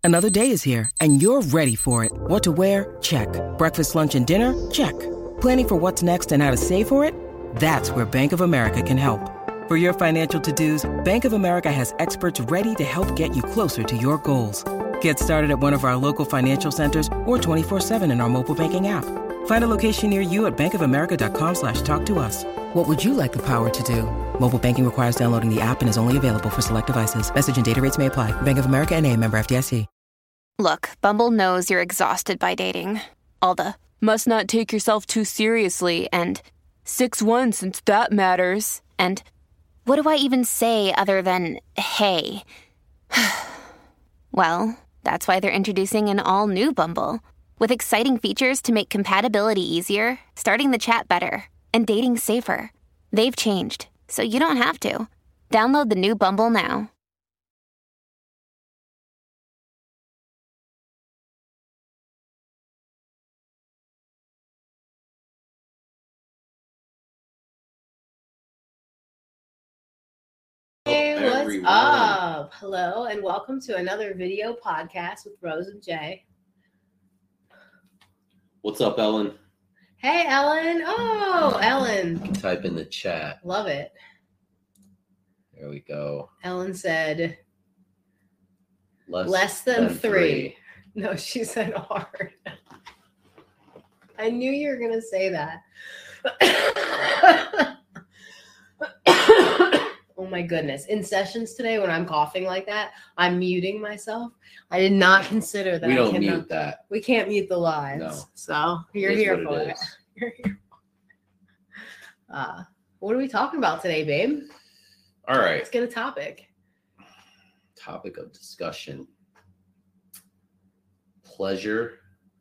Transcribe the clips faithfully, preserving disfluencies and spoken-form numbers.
Another day is here, and you're ready for it. What to wear? Check. Breakfast, lunch, and dinner? Check. Planning for what's next and how to save for it? That's where Bank of America can help. For your financial to-dos, Bank of America has experts ready to help get you closer to your goals. Get started at one of our local financial centers or twenty-four seven in our mobile banking app. Find a location near you at bankofamerica.com slash talk to us. What would you like the power to do? Mobile banking requires downloading the app and is only available for select devices. Message and data rates may apply. Bank of America N A, member F D I C. Look, Bumble knows you're exhausted by dating. All the must not take yourself too seriously and six one since that matters. And what do I even say other than hey? Well, that's why they're introducing an all-new Bumble with exciting features to make compatibility easier, starting the chat better, and dating safer. They've changed, so you don't have to. Download the new Bumble now. Hey, what's up? Hello, and welcome to another video podcast with Rose and Jay. What's up, Ellen? Hey, Ellen. Oh, Ellen. You can type in the chat. Love it. There we go. Ellen said less, less than, than three. three. No, she said hard. I knew you were going to say that. Oh my goodness. In sessions today, when I'm coughing like that, I'm muting myself. I did not consider that. We don't I cannot, mute that. We can't mute the lives. No. So you're It is here what for it it. is. You're here. Uh, what are we talking about today, babe? All right. Let's get a topic. Topic of discussion. Pleasure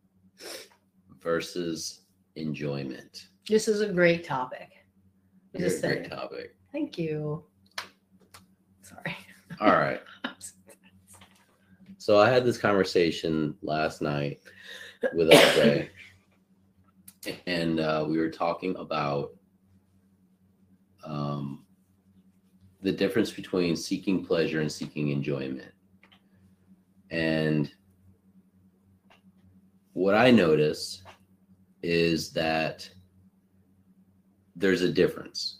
versus enjoyment. This is a great topic. Very Just great saying. topic. Thank you. Sorry. All right. So I had this conversation last night with L J, and uh, we were talking about um, the difference between seeking pleasure and seeking enjoyment. And what I notice is that there's a difference.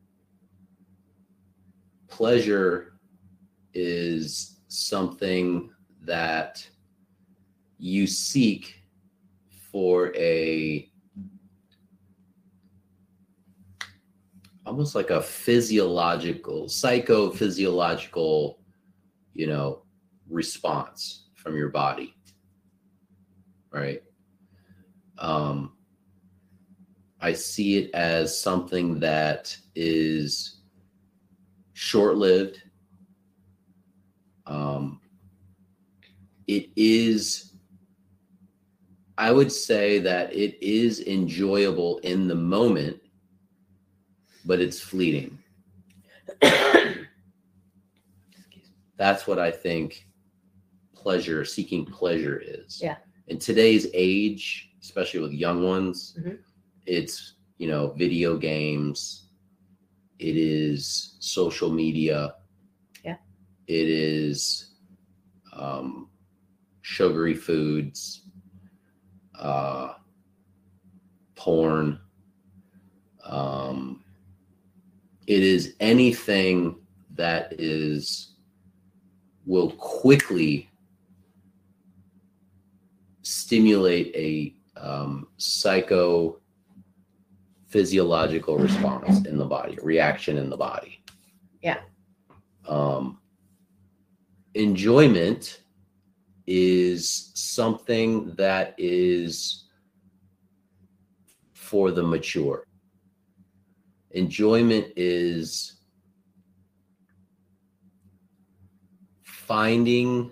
Pleasure is something that you seek for a almost like a physiological, psychophysiological, you know, response from your body, right? Um, I see it as something that is short-lived. Um, it is, I would say that it is enjoyable in the moment, but it's fleeting. That's what I think pleasure, seeking pleasure is. Yeah. In today's age, especially with young ones, mm-hmm. it's, you know, video games. It is social media. Yeah. It is um, sugary foods, uh, porn. Um, it is anything that is will quickly stimulate a um, psycho physiological response in the body, reaction in the body. Yeah. Um, enjoyment is something that is for the mature. Enjoyment is finding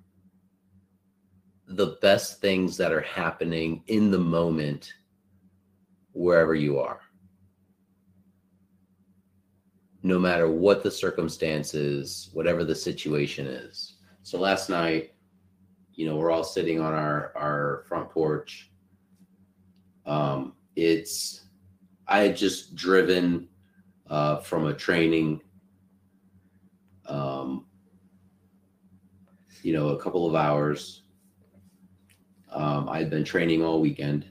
the best things that are happening in the moment wherever you are, no matter what the circumstances, whatever the situation is. So last night, you know, we're all sitting on our, our front porch. Um, it's, I had just driven uh, from a training. Um, you know, a couple of hours. Um, I had been training all weekend.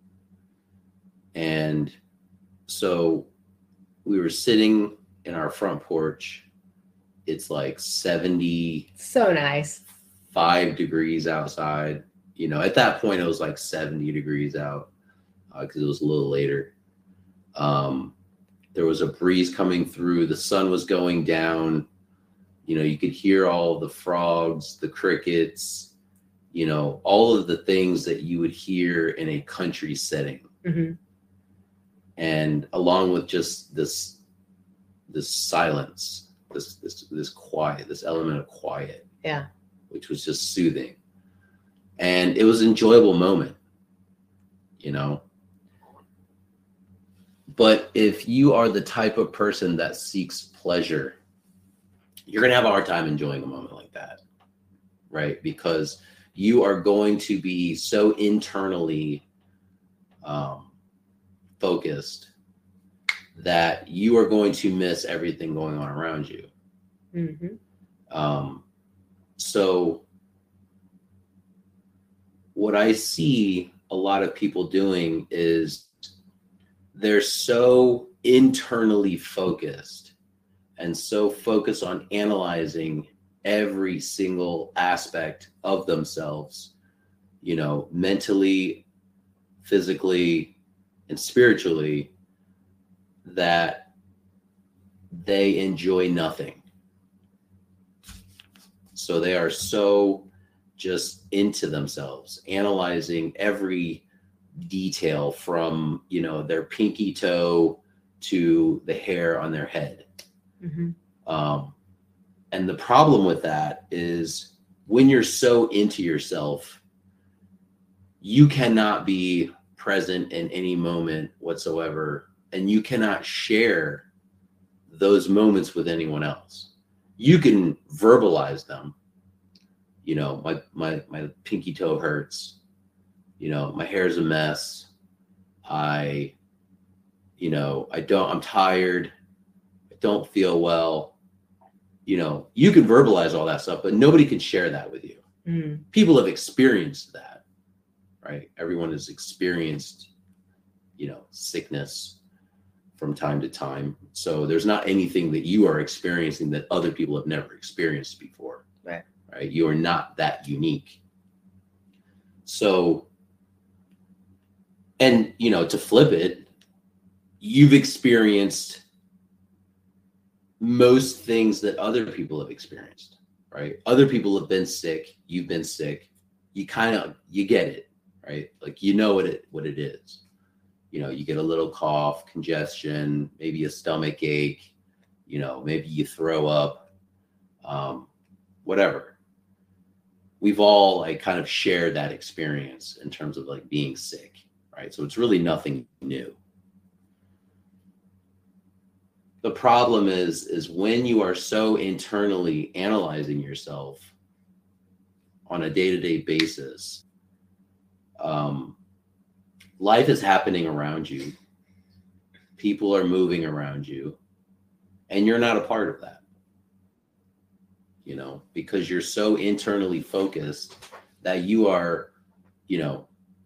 And so we were sitting in our front porch. It's like seventy. So nice. Five degrees outside. You know, at that point, it was like seventy degrees out because uh, it was a little later. Um, there was a breeze coming through. The sun was going down. You know, you could hear all the frogs, the crickets, you know, all of the things that you would hear in a country setting. Mm-hmm. And along with just this, this silence, this, this, this quiet, this element of quiet. Yeah. Which was just soothing. And it was an enjoyable moment, you know. But if you are the type of person that seeks pleasure, you're going to have a hard time enjoying a moment like that, right? Because you are going to be so internally um, focused that you are going to miss everything going on around you. Mm-hmm. Um, so what I see a lot of people doing is they're so internally focused and so focused on analyzing every single aspect of themselves, you know, mentally, physically, and spiritually, that they enjoy nothing. So they are so just into themselves, analyzing every detail from, you know, their pinky toe to the hair on their head. Mm-hmm. Um, and the problem with that is when you're so into yourself, you cannot be present in any moment whatsoever, and you cannot share those moments with anyone else. You can verbalize them. You know, my, my, my pinky toe hurts. You know, my hair's a mess. I, you know, I don't, I'm tired. I don't feel well. You know, you can verbalize all that stuff, but nobody can share that with you. Mm. People have experienced that, right? Everyone has experienced, you know, sickness from time to time. So there's not anything that you are experiencing that other people have never experienced before. Right. Right? You are not that unique. So, and, you know, to flip it, you've experienced most things that other people have experienced, right? Other people have been sick. You've been sick. You kind of, you get it, right? Like, you know what it, what it is. You know, you get a little cough, congestion, maybe a stomach ache, you know, maybe you throw up, um, whatever. We've all like kind of shared that experience in terms of like being sick, right? So it's really nothing new. The problem is, is when you are so internally analyzing yourself on a day-to-day basis, um, life is happening around you. People are moving around you, and you're not a part of that. You know, because you're so internally focused that you are, you know,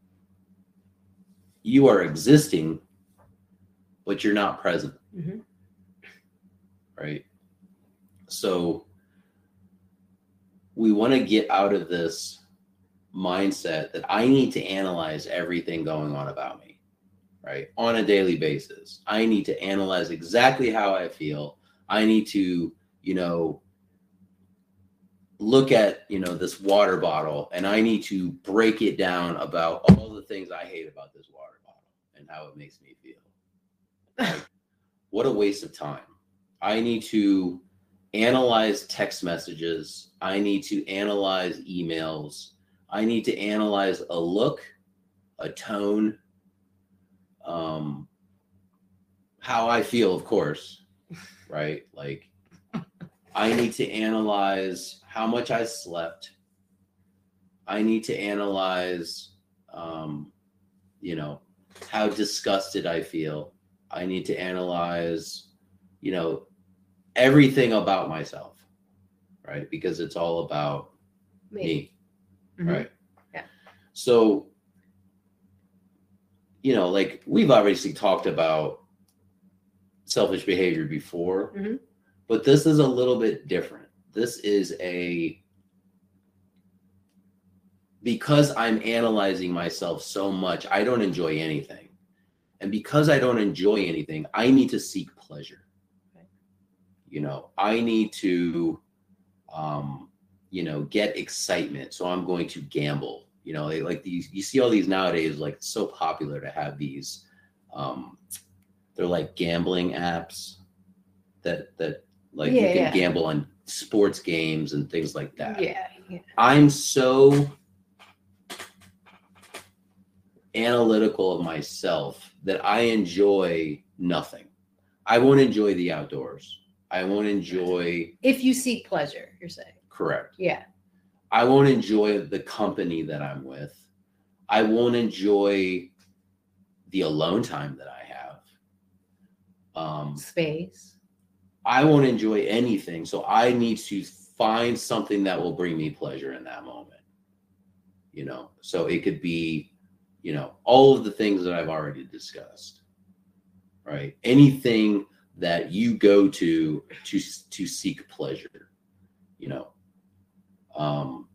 you are existing, but you're not present. Mm-hmm. Right? So we want to get out of this mindset that I need to analyze everything going on about me, right? On a daily basis. I need to analyze exactly how I feel. I need to, you know, look at, you know, this water bottle, and I need to break it down about all the things I hate about this water bottle and how it makes me feel. Like, what a waste of time. I need to analyze text messages. I need to analyze emails. I need to analyze a look, a tone, um, how I feel, of course, right? Like, I need to analyze how much I slept. I need to analyze, um, you know, how disgusted I feel. I need to analyze, you know, everything about myself, right? Because it's all about Me. Me. Mhm. Right. Yeah. So, you know, like we've obviously talked about selfish behavior before, Mhm. but this is a little bit different. This is a, because I'm analyzing myself so much, I don't enjoy anything. And because I don't enjoy anything, I need to seek pleasure. Right. You know, I need to, um, you know, get excitement. So I'm going to gamble. You know, they, like these, you see all these nowadays, like it's so popular to have these, um, they're like gambling apps that, that like Yeah, you can yeah. gamble on sports games and things like that. Yeah, yeah. I'm so analytical of myself that I enjoy nothing. I won't enjoy the outdoors. I won't enjoy. If you seek pleasure, you're saying. Correct. Yeah. I won't enjoy the company that I'm with. I won't enjoy the alone time that I have. Um, Space. I won't enjoy anything. So I need to find something that will bring me pleasure in that moment. You know, so it could be, you know, all of the things that I've already discussed, right? Anything that you go to to to seek pleasure, you know. Um,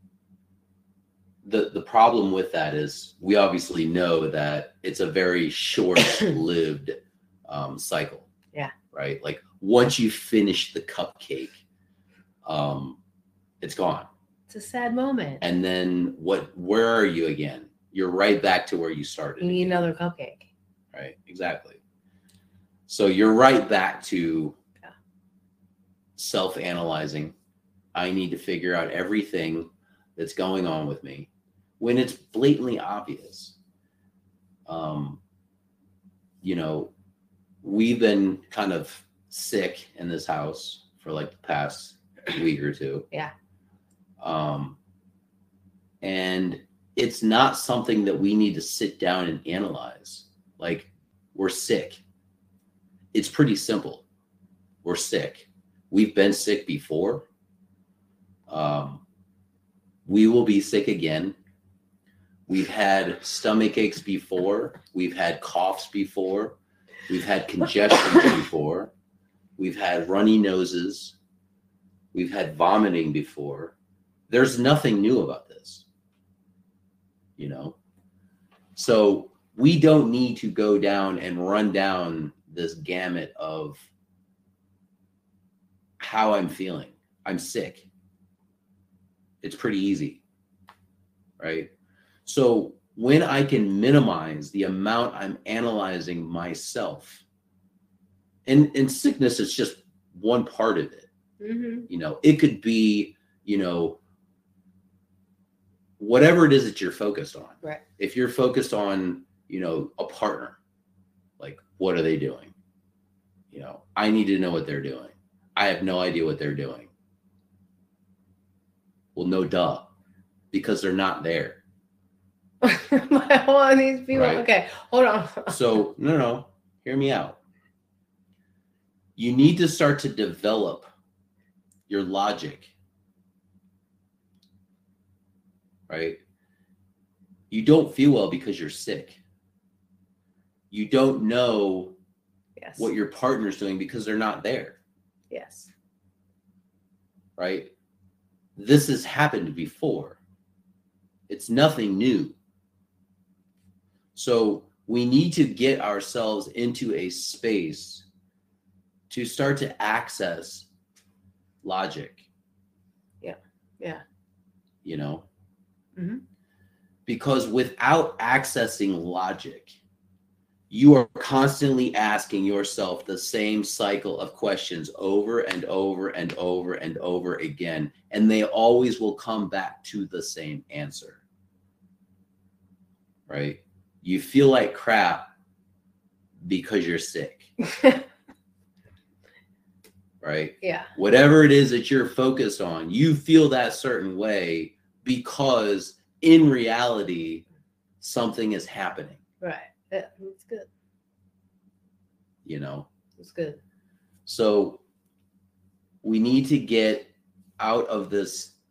the the problem with that is we obviously know that it's a very short-lived um, cycle. Yeah. Right. Like once you finish the cupcake, um, it's gone. It's a sad moment. And then what? Where are you again? You're right back to where you started. You need again. another cupcake. Right. Exactly. So you're right back to Yeah. self-analyzing. I need to figure out everything that's going on with me when it's blatantly obvious. Um, you know, we've been kind of sick in this house for like the past week or two. Yeah. Um, and it's not something that we need to sit down and analyze. Like, we're sick. It's pretty simple. We're sick. We've been sick before. Um, we will be sick again. We've had stomach aches before. We've had coughs before. We've had congestion before. We've had runny noses. We've had vomiting before. There's nothing new about this, you know? So we don't need to go down and run down this gamut of how I'm feeling. I'm sick. It's pretty easy, right? So when I can minimize the amount I'm analyzing myself, and, and sickness is just one part of it. Mm-hmm. You know, it could be, you know, whatever it is that you're focused on. Right. If you're focused on, you know, a partner, like, what are they doing? You know, I need to know what they're doing. I have no idea what they're doing. Well, no duh, because they're not there. Hold on, these people. Right. Okay, hold on. So, no, no, hear me out. You need to start to develop your logic, right? You don't feel well because you're sick. You don't know Yes. what your partner's doing because they're not there, Yes. right? This has happened before. It's nothing new. So we need to get ourselves into a space to start to access logic. Yeah. Yeah. You know? Mm-hmm. Because without accessing logic, you are constantly asking yourself the same cycle of questions over and over and over and over again, and they always will come back to the same answer, right? You feel like crap because you're sick, right? Yeah. Whatever it is that you're focused on, you feel that certain way because in reality, something is happening. Right. Yeah, it's good. You know? It's good. So we need to get out of this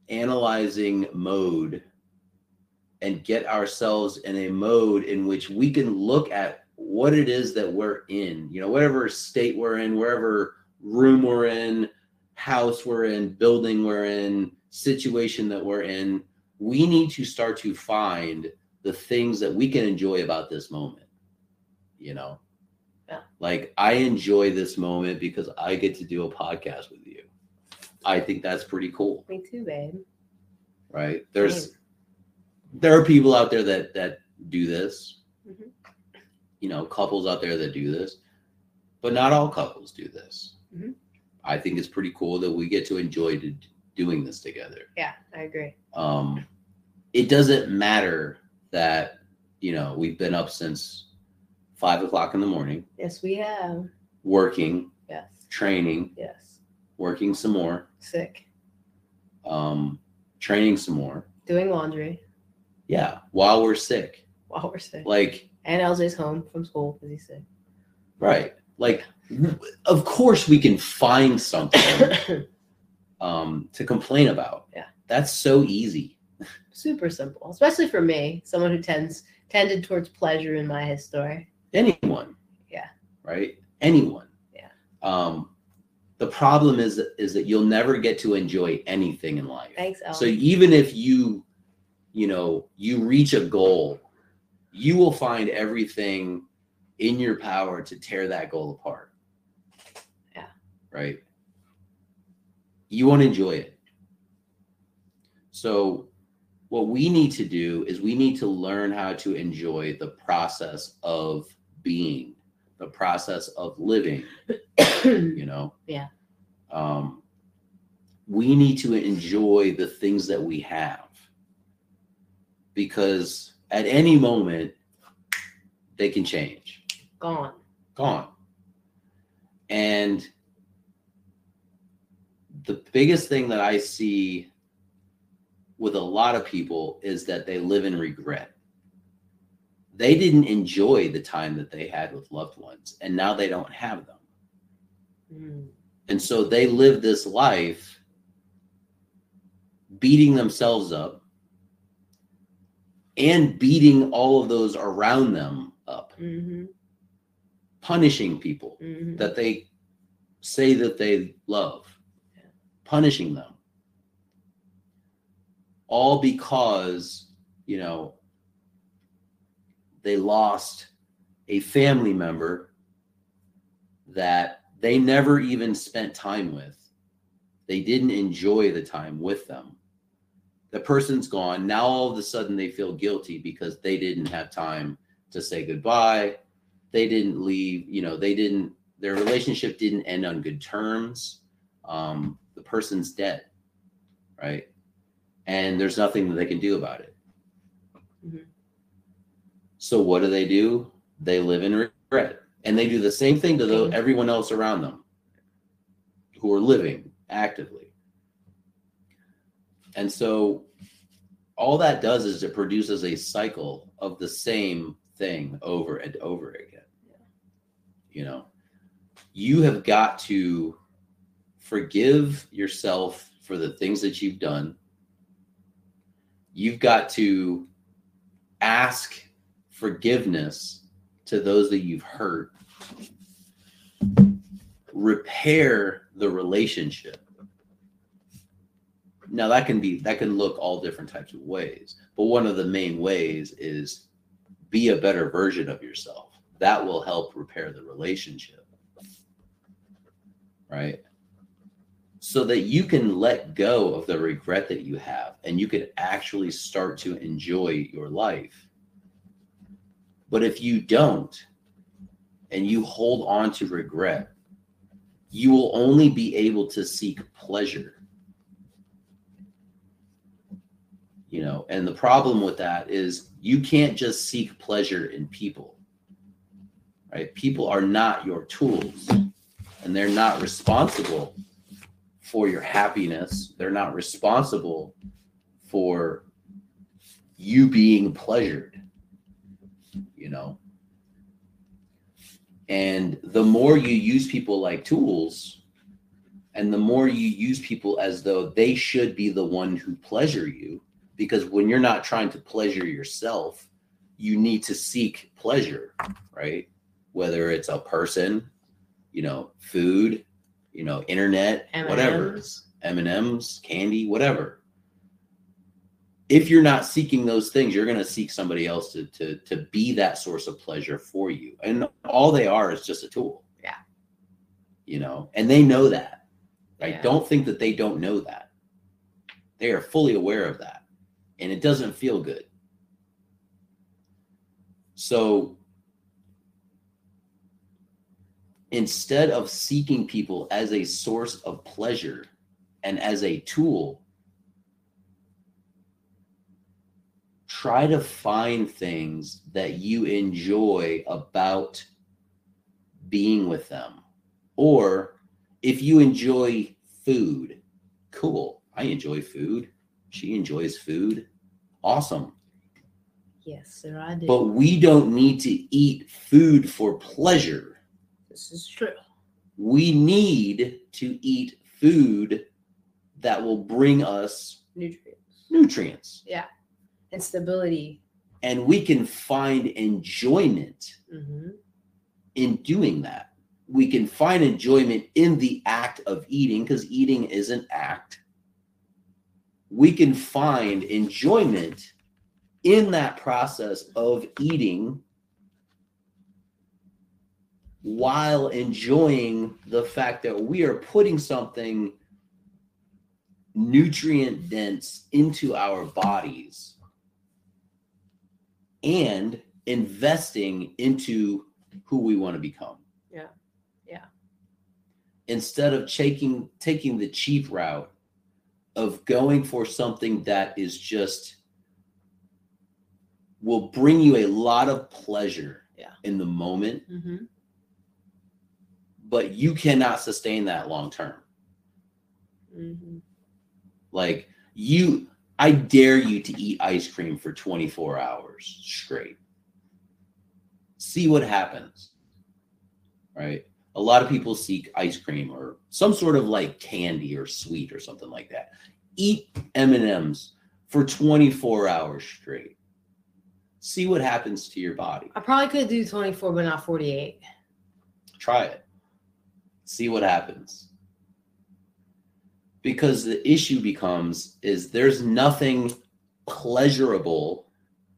analyzing mode and get ourselves in a mode in which we can look at what it is that we're in, you know, whatever state we're in, wherever room we're in, house we're in, building we're in, situation that we're in, we need to start to find the things that we can enjoy about this moment, you know? Yeah. Like, I enjoy this moment because I get to do a podcast with you. I think that's pretty cool. Me too, babe. Right? There's, Same. There are people out there that, that do this, mm-hmm. you know, couples out there that do this, but not all couples do this. Mm-hmm. I think it's pretty cool that we get to enjoy to, doing this together. Yeah, I agree. Um, it doesn't matter that, you know, we've been up since five o'clock in the morning. Yes, we have. Working. Yes. Training. Yes. Working some more. Sick. Um, training some more. Doing laundry. Yeah, while we're sick. While we're sick. Like. And L J's home from school because he's sick. Right. Like, of course we can find something um, to complain about. Yeah. That's so easy. Super simple, especially for me, someone who tends tended towards pleasure in my history. Anyone. Yeah. Right? Anyone. Yeah. Um, the problem is, is that you'll never get to enjoy anything in life. Thanks, Ellen. So even if you, you know, you reach a goal, you will find everything in your power to tear that goal apart. Yeah. Right? You won't enjoy it. So what we need to do is we need to learn how to enjoy the process of being, the process of living, you know? Yeah. Um, we need to enjoy the things that we have, because at any moment they can change. Gone. Gone. And the biggest thing that I see with a lot of people is that they live in regret. They didn't enjoy the time that they had with loved ones, and now they don't have them. Mm. And so they live this life beating themselves up and beating all of those around them up. Mm-hmm. Punishing people mm-hmm. that they say that they love, yeah. Punishing them. All because, you know, they lost a family member that they never even spent time with. They didn't enjoy the time with them. The person's gone. Now all of a sudden they feel guilty because they didn't have time to say goodbye. They didn't leave, you know, they didn't, their relationship didn't end on good terms. Um, the person's dead, right? And there's nothing that they can do about it. Mm-hmm. So what do they do? They live in regret. And they do the same thing to the, everyone else around them who are living actively. And so all that does is it produces a cycle of the same thing over and over again. Yeah. You know, you have got to forgive yourself for the things that you've done. You've got to ask forgiveness to those that you've hurt. Repair the relationship. Now that can be, that can look all different types of ways, but one of the main ways is be a better version of yourself. That will help repair the relationship, right? So that you can let go of the regret that you have and you can actually start to enjoy your life. But if you don't, and you hold on to regret, you will only be able to seek pleasure. You know, and the problem with that is you can't just seek pleasure in people, right? People are not your tools, and they're not responsible for your happiness. They're not responsible for you being pleasured, you know? And the more you use people like tools, And the more you use people as though they should be the one who pleasure you, because when you're not trying to pleasure yourself, you need to seek pleasure, right? Whether it's a person, you know, food, you know, internet, M and M's. Whatever, M and M's, candy, whatever. If you're not seeking those things, you're going to seek somebody else to, to, to be that source of pleasure for you. And all they are is just a tool. Yeah. You know, and they know that. I Yeah. don't think that they don't know that. They are fully aware of that. And it doesn't feel good. So instead of seeking people as a source of pleasure and as a tool, try to find things that you enjoy about being with them. Or if you enjoy food, cool. I enjoy food. She enjoys food. Awesome. Yes, sir, I do. But we don't need to eat food for pleasure. This is true. We need to eat food that will bring us Nutrients. nutrients. Yeah. And stability. And we can find enjoyment Mm-hmm. in doing that. We can find enjoyment in the act of eating, because eating is an act. We can find enjoyment in that process of eating while enjoying the fact that we are putting something nutrient dense into our bodies and investing into who we want to become. Yeah. Yeah. Instead of taking taking the cheap route of going for something that is just will bring you a lot of pleasure Yeah. in the moment, Mm-hmm. but you cannot sustain that long term. Mm-hmm. Like you, I dare you to eat ice cream for twenty-four hours straight. See what happens, right? A lot of people seek ice cream or some sort of like candy or sweet or something like that. Eat M and M's for twenty-four hours straight. See what happens to your body. I probably could do twenty-four, but not forty-eight. Try it. See what happens. Because the issue becomes is there's nothing pleasurable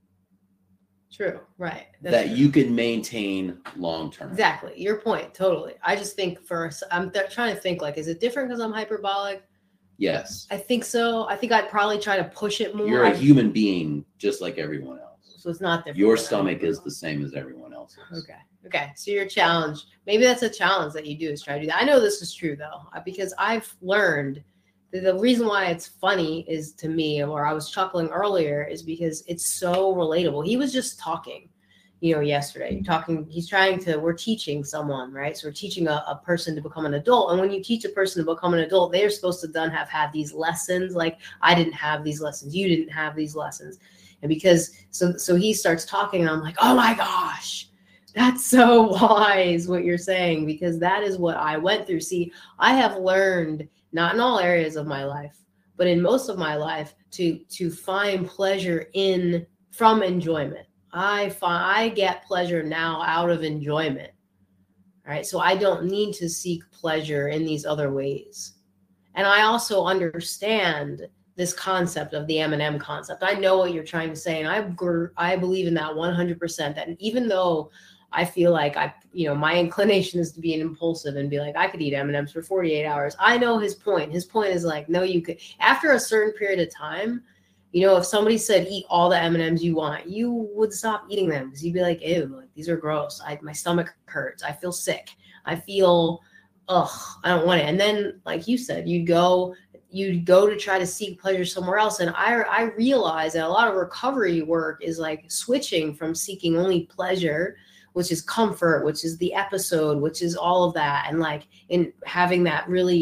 True. Right. That's that true. you can maintain long term. Exactly. Your point. Totally. I just think for I'm th- trying to think like, is it different because I'm hyperbolic? Yes. I think so. I think I'd probably try to push it more. You're a I- human being just like everyone else. So it's not different. Your than stomach that. is the same as everyone else's. Okay. Okay. So your challenge, maybe that's a challenge that you do is try to do that. I know this is true though, uh, because I've learned that the reason why it's funny is to me, or I was chuckling earlier, is because it's so relatable. He was just talking, you know, yesterday talking, he's trying to, we're teaching someone, right? So we're teaching a, a person to become an adult. And when you teach a person to become an adult, they're supposed to then have had these lessons. Like I didn't have these lessons. You didn't have these lessons. And because, so, so he starts talking and I'm like, oh my gosh, that's so wise what you're saying, because that is what I went through. See, I have learned, not in all areas of my life, but in most of my life, to, to find pleasure in, from enjoyment. I find I get pleasure now out of enjoyment. All right. So I don't need to seek pleasure in these other ways. And I also understand this concept of the M and M concept. I know what you're trying to say. And I, gr- I believe in that one hundred percent, that even though I feel like I, you know, my inclination is to be an impulsive and be like, I could eat M and M's for forty-eight hours. I know his point. His point is like, no, you could, after a certain period of time, you know, if somebody said, eat all the M and M's you want, you would stop eating them because you'd be like, ew, like these are gross. I, my stomach hurts. I feel sick. I feel, ugh, I don't want it. And then, like you said, you'd go, you'd go to try to seek pleasure somewhere else. And I, I realize that a lot of recovery work is like switching from seeking only pleasure, which is comfort, which is the episode, which is all of that. And like in having that really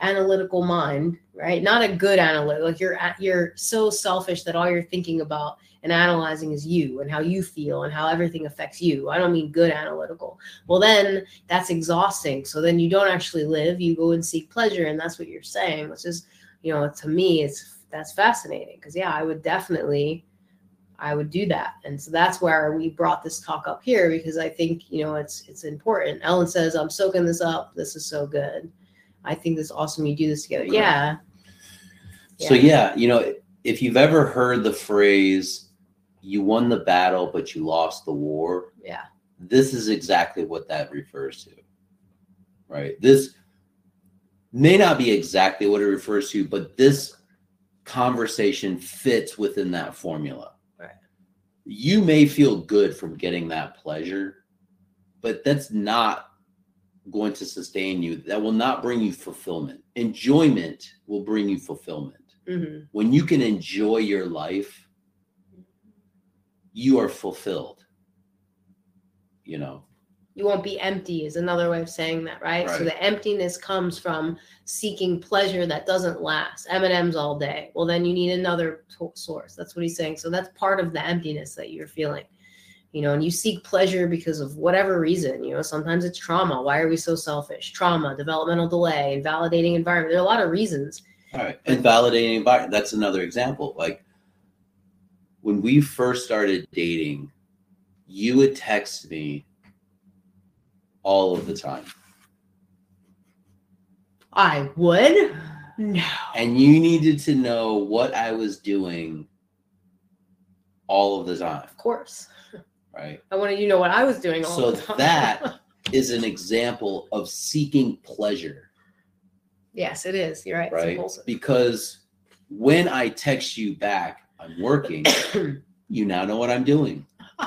analytical mind, right? Not a good analytic. Like you're you're so selfish that all you're thinking about and analyzing is you and how you feel and how everything affects you. I don't mean good analytical. Well, then that's exhausting. So then you don't actually live. You go and seek pleasure, and that's what you're saying. Which is, you know, to me, it's that's fascinating because yeah, I would definitely. I would do that. And so that's where we brought this talk up here because I think, you know, it's it's important. Ellen says, I'm soaking this up. This is so good. I think it's awesome you do this together. Yeah. yeah. So, yeah, you know, if you've ever heard the phrase, you won the battle, but you lost the war. Yeah. This is exactly what that refers to, right? This may not be exactly what it refers to, but this conversation fits within that formula. You may feel good from getting that pleasure, but that's not going to sustain you. That will not bring you fulfillment. Enjoyment will bring you fulfillment. Mm-hmm. When you can enjoy your life, you are fulfilled. You know, you won't be empty is another way of saying that, right? right. So the emptiness comes from seeking pleasure that doesn't last. M and M's all day. Well, then you need another to- source. That's what he's saying. So that's part of the emptiness that you're feeling, you know, and you seek pleasure because of whatever reason, you know, sometimes it's trauma. Why are we so selfish? Trauma, developmental delay, invalidating environment. There are a lot of reasons. All right. Invalidating environment. That's another example. Like when we first started dating, you would text me all of the time. I would? No. And you needed to know what I was doing all of the time. Of course. Right? I wanted you to know what I was doing all so the time. that is an example of seeking pleasure. Yes, it is. You're right. Right? Because when I text you back, I'm working, you now know what I'm doing.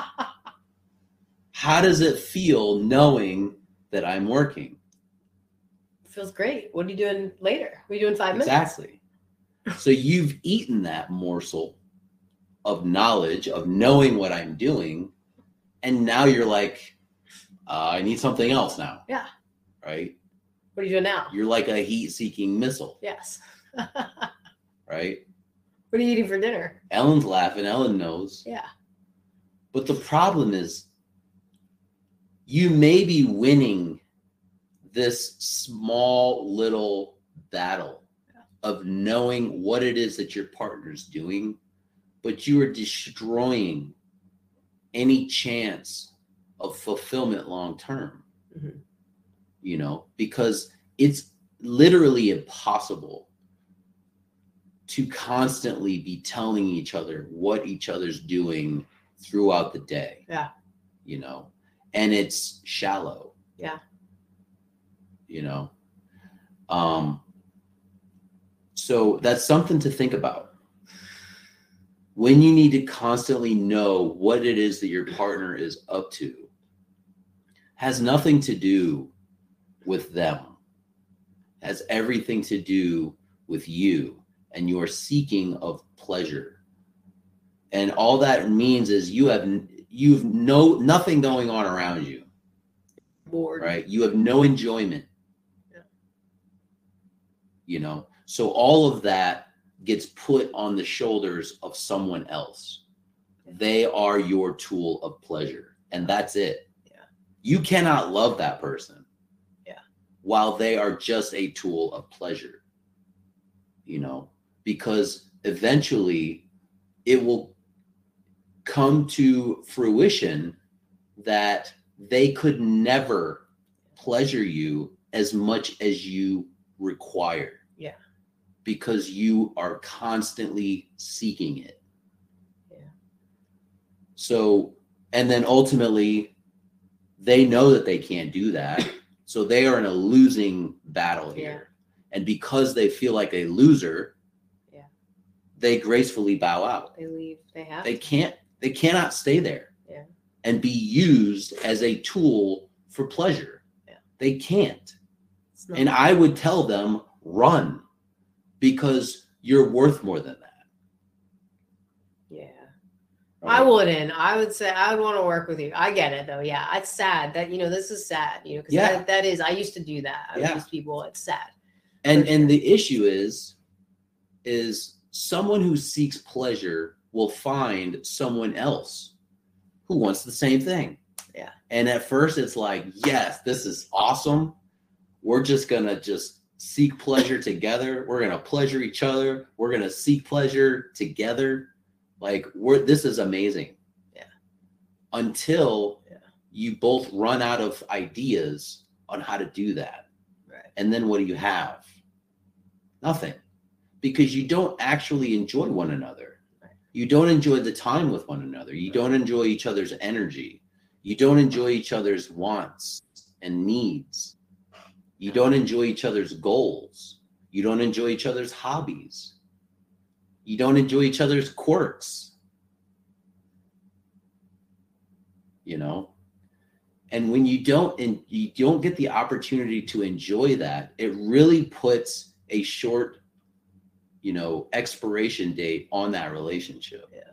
How does it feel knowing that I'm working? Feels great. What are you doing later? What are you doing five minutes? Exactly. So you've eaten that morsel of knowledge, of knowing what I'm doing, and now you're like, uh, I need something else now. Yeah. Right? What are you doing now? You're like a heat-seeking missile. Yes. Right? What are you eating for dinner? Ellen's laughing. Ellen knows. Yeah. But the problem is, you may be winning this small little battle of knowing what it is that your partner's doing, but you are destroying any chance of fulfillment long term. Mm-hmm. You know, because it's literally impossible to constantly be telling each other what each other's doing throughout the day. Yeah. You know, and it's shallow. Yeah. You know, um, so that's something to think about. When you need to constantly know what it is that your partner is up to, has nothing to do with them, has everything to do with you and your seeking of pleasure. And all that means is you have you've no nothing going on around you. Bored. Right? You have no enjoyment. Yeah. You know, so all of that gets put on the shoulders of someone else. They are your tool of pleasure, and that's it. Yeah. You cannot love that person. Yeah. While they are just a tool of pleasure. You know, because eventually it will come to fruition that they could never pleasure you as much as you require. Yeah. Because you are constantly seeking it. Yeah. So, and then ultimately they know that they can't do that. So they are in a losing battle here. Yeah. And because they feel like a loser, yeah, they gracefully bow out. They leave. They have. They can't, they cannot stay there. Yeah. And be used as a tool for pleasure. Yeah. They can't. And I would tell them, run, because you're worth more than that. Yeah. Right? I wouldn't. I would say I would want to work with you. I get it though. Yeah. It's sad that, you know, this is sad, you know, because yeah. that, that is, I used to do that. I would yeah. use people. It's sad. And and the issue is, is someone who seeks pleasure will find someone else who wants the same thing. Yeah. And at first it's like, yes, this is awesome. We're just going to just seek pleasure together. We're going to pleasure each other. We're going to seek pleasure together. Like we're, this is amazing. Yeah. Until yeah. you both run out of ideas on how to do that. Right. And then what do you have? Nothing. Because you don't actually enjoy one another. Right. You don't enjoy the time with one another. You right. don't enjoy each other's energy. You don't enjoy each other's wants and needs. You don't enjoy each other's goals. You don't enjoy each other's hobbies. You don't enjoy each other's quirks. You know? And when you don't and you don't get the opportunity to enjoy that, it really puts a short, you know, expiration date on that relationship. Yeah.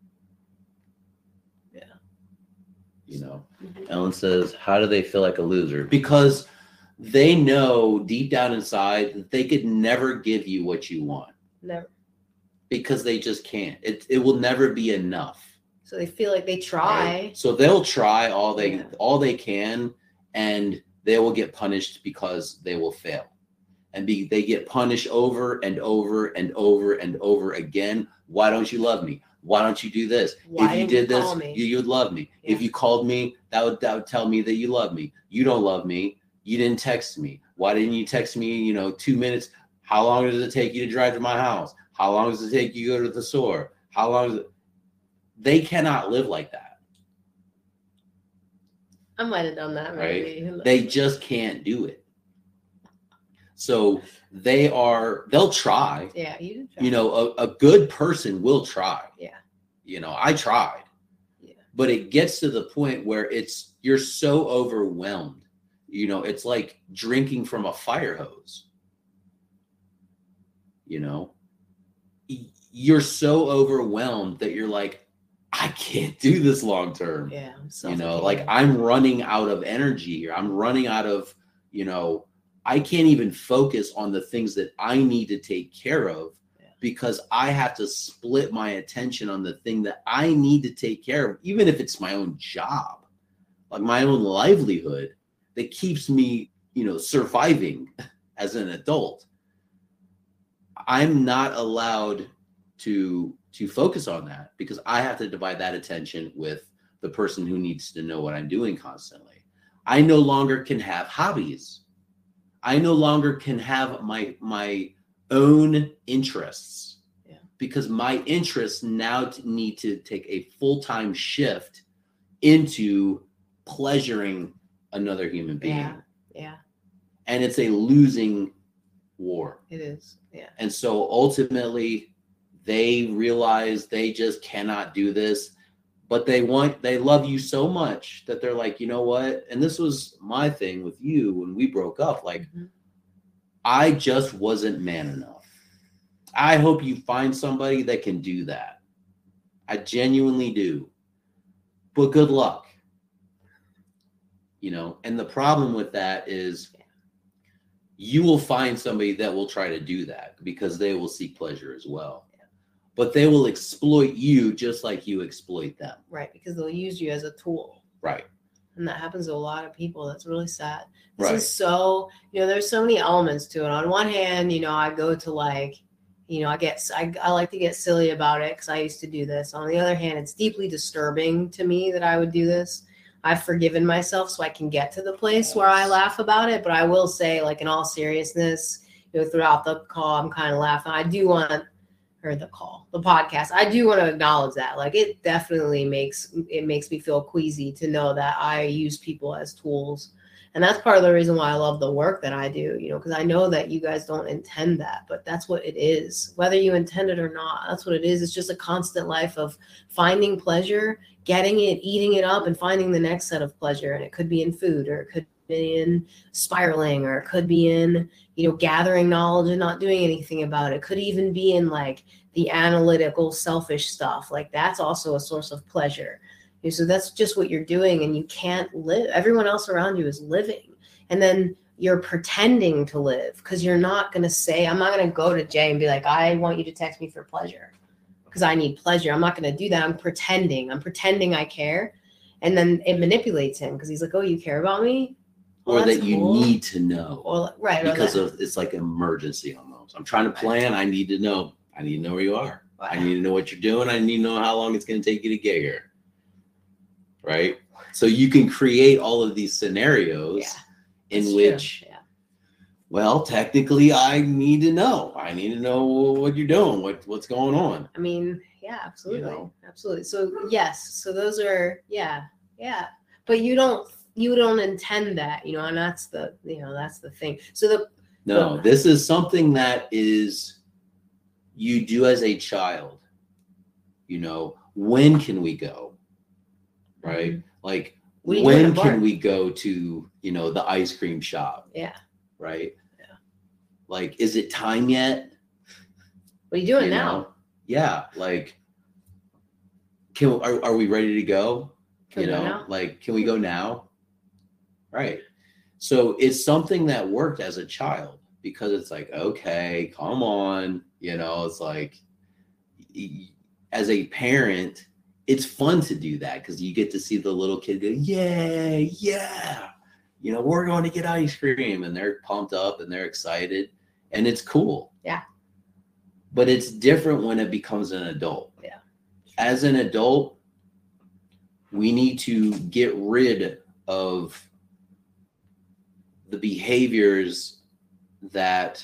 Yeah. You know, mm-hmm. Ellen says, how do they feel like a loser? Because they know deep down inside that they could never give you what you want. Never. Because they just can't. It it will never be enough. So they feel like they try. Right? So they'll try all they yeah. all they can, and they will get punished because they will fail. And be they get punished over and over and over and over again. Why don't you love me? Why don't you do this? Why if you did you this, you, you'd love me. Yeah. If you called me, that would that would tell me that you love me. You don't love me. You didn't text me. Why didn't you text me, you know, two minutes? How long does it take you to drive to my house? How long does it take you to go to the store? How long does it? They cannot live like that. I might have done that. Maybe. Right? They just can't do it. So they are, they'll try. Yeah, you did try. You know, a, a good person will try. Yeah. You know, I tried. Yeah. But it gets to the point where it's, you're so overwhelmed. You know, it's like drinking from a fire hose. You know, you're so overwhelmed that you're like, I can't do this long term. Yeah. You know, like I'm running out of energy here. I'm running out of, you know, I can't even focus on the things that I need to take care of yeah. because I have to split my attention on the thing that I need to take care of, even if it's my own job, like my own livelihood that keeps me, you know, surviving as an adult. I'm not allowed to to focus on that because I have to divide that attention with the person who needs to know what I'm doing constantly. I no longer can have hobbies. I no longer can have my my own interests yeah. because my interests now need to take a full-time shift into pleasuring another human being. Yeah. Yeah. And it's a losing war. It is. Yeah. And so ultimately they realize they just cannot do this, but they want, they love you so much that they're like, you know what? And this was my thing with you when we broke up. Like, mm-hmm. I just wasn't man enough. I hope you find somebody that can do that. I genuinely do. But good luck. You know, and the problem with that is you will find somebody that will try to do that because they will seek pleasure as well. But they will exploit you just like you exploit them. Right, because they'll use you as a tool. Right. And that happens to a lot of people. That's really sad. This right. is so, you know, there's so many elements to it. On one hand, you know, I go to like, you know, I get, I, I like to get silly about it because I used to do this. On the other hand, it's deeply disturbing to me that I would do this. I've forgiven myself so I can get to the place yes. where I laugh about it. But I will say, like, in all seriousness, you know, throughout the call, I'm kind of laughing. I do want or the call, the podcast. I do want to acknowledge that. Like, it definitely makes, it makes me feel queasy to know that I use people as tools. And that's part of the reason why I love the work that I do, you know, because I know that you guys don't intend that, but that's what it is. Whether you intend it or not, that's what it is. It's just a constant life of finding pleasure, getting it, eating it up, and finding the next set of pleasure. And it could be in food, or it could be in spiraling, or it could be in, you know, gathering knowledge and not doing anything about it. It could even be in like the analytical, selfish stuff. Like, that's also a source of pleasure. So that's just what you're doing, and you can't live. Everyone else around you is living. And then you're pretending to live because you're not going to say, I'm not going to go to Jay and be like, I want you to text me for pleasure because I need pleasure. I'm not going to do that. I'm pretending. I'm pretending I care. And then it manipulates him because he's like, oh, you care about me? Well, or that you cool. need to know. Or, right. Because or of it's like emergency almost. I'm trying to plan. I need to know. I need to know where you are. Wow. I need to know what you're doing. I need to know how long it's going to take you to get here. Right? So you can create all of these scenarios yeah, in which, yeah. well, technically I need to know. I need to know what you're doing, what what's going on. I mean, yeah, absolutely. You know? Absolutely. So yes. So those are, yeah, yeah. But you don't, you don't intend that, you know, and that's the, you know, that's the thing. So the, no, the, this is something that is, you do as a child, you know, when can we go? Right? Mm-hmm. Like, when can we go to, you know, the ice cream shop? Yeah. Right? Yeah. Like, is it time yet? What are you doing you now? Know? Yeah. Like, can are, are we ready to go? Can you we know, go now? Like, can we go now? Right. So it's something that worked as a child because it's like, okay, come on. You know, it's like, as a parent, it's fun to do that because you get to see the little kid go, yeah, yeah. You know, we're going to get ice cream and they're pumped up and they're excited and it's cool. Yeah. But it's different when it becomes an adult. Yeah. As an adult, we need to get rid of the behaviors that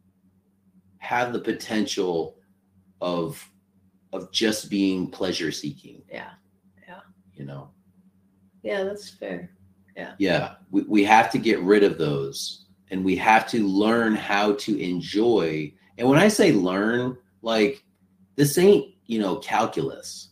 have the potential of of just being pleasure seeking. Yeah. Yeah. You know? Yeah, that's fair. Yeah. Yeah. We, we have to get rid of those and we have to learn how to enjoy. And when I say learn, like this ain't, you know, calculus.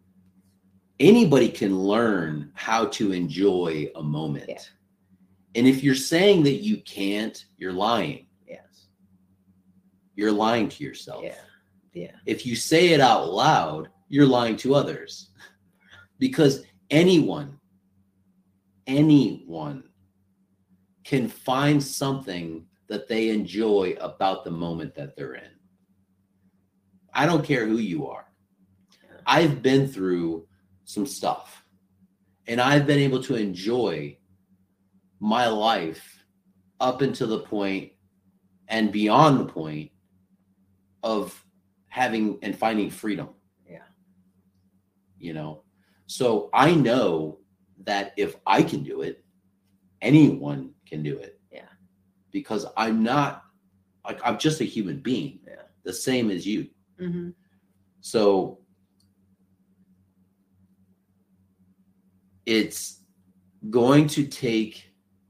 Anybody can learn how to enjoy a moment. Yeah. And if you're saying that you can't, you're lying. Yes. You're lying to yourself. Yeah. Yeah. If you say it out loud, you're lying to others. Because anyone, anyone can find something that they enjoy about the moment that they're in. I don't care who you are. I've been through some stuff and I've been able to enjoy my life up until the point and beyond the point of having and finding freedom. Yeah. You know, so I know that if I can do it, anyone can do it. Yeah. Because I'm not like, I'm just a human being. Yeah. The same as you. Mm-hmm. So it's going to take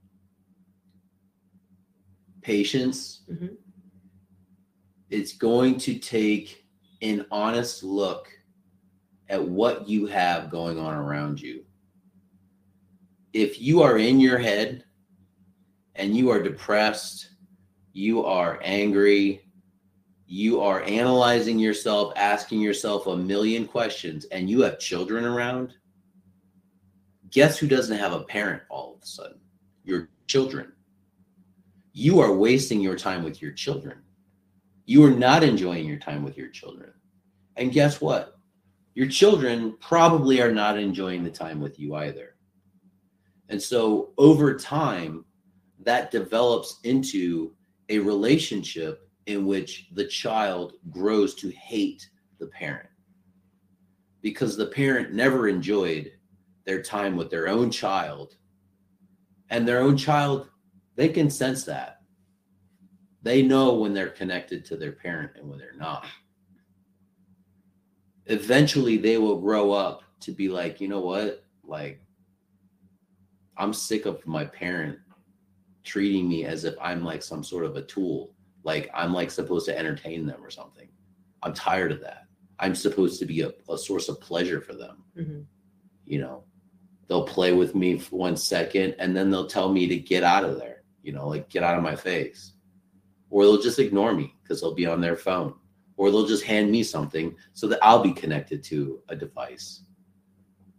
patience. Mm-hmm. It's going to take an honest look at what you have going on around you. If you are in your head and you are depressed, you are angry, you are analyzing yourself, asking yourself a million questions, and you have children around, guess who doesn't have a parent all of a sudden? Your children. You are wasting your time with your children. You are not enjoying your time with your children. And guess what? Your children probably are not enjoying the time with you either. And so over time, that develops into a relationship in which the child grows to hate the parent because the parent never enjoyed their time with their own child. And their own child, they can sense that. They know when they're connected to their parent and when they're not. Eventually, they will grow up to be like, you know what? Like, I'm sick of my parent treating me as if I'm like some sort of a tool. Like I'm like supposed to entertain them or something. I'm tired of that. I'm supposed to be a, a source of pleasure for them. Mm-hmm. You know, they'll play with me for one second and then they'll tell me to get out of there, you know, like get out of my face. Or they'll just ignore me because they'll be on their phone. Or they'll just hand me something so that I'll be connected to a device.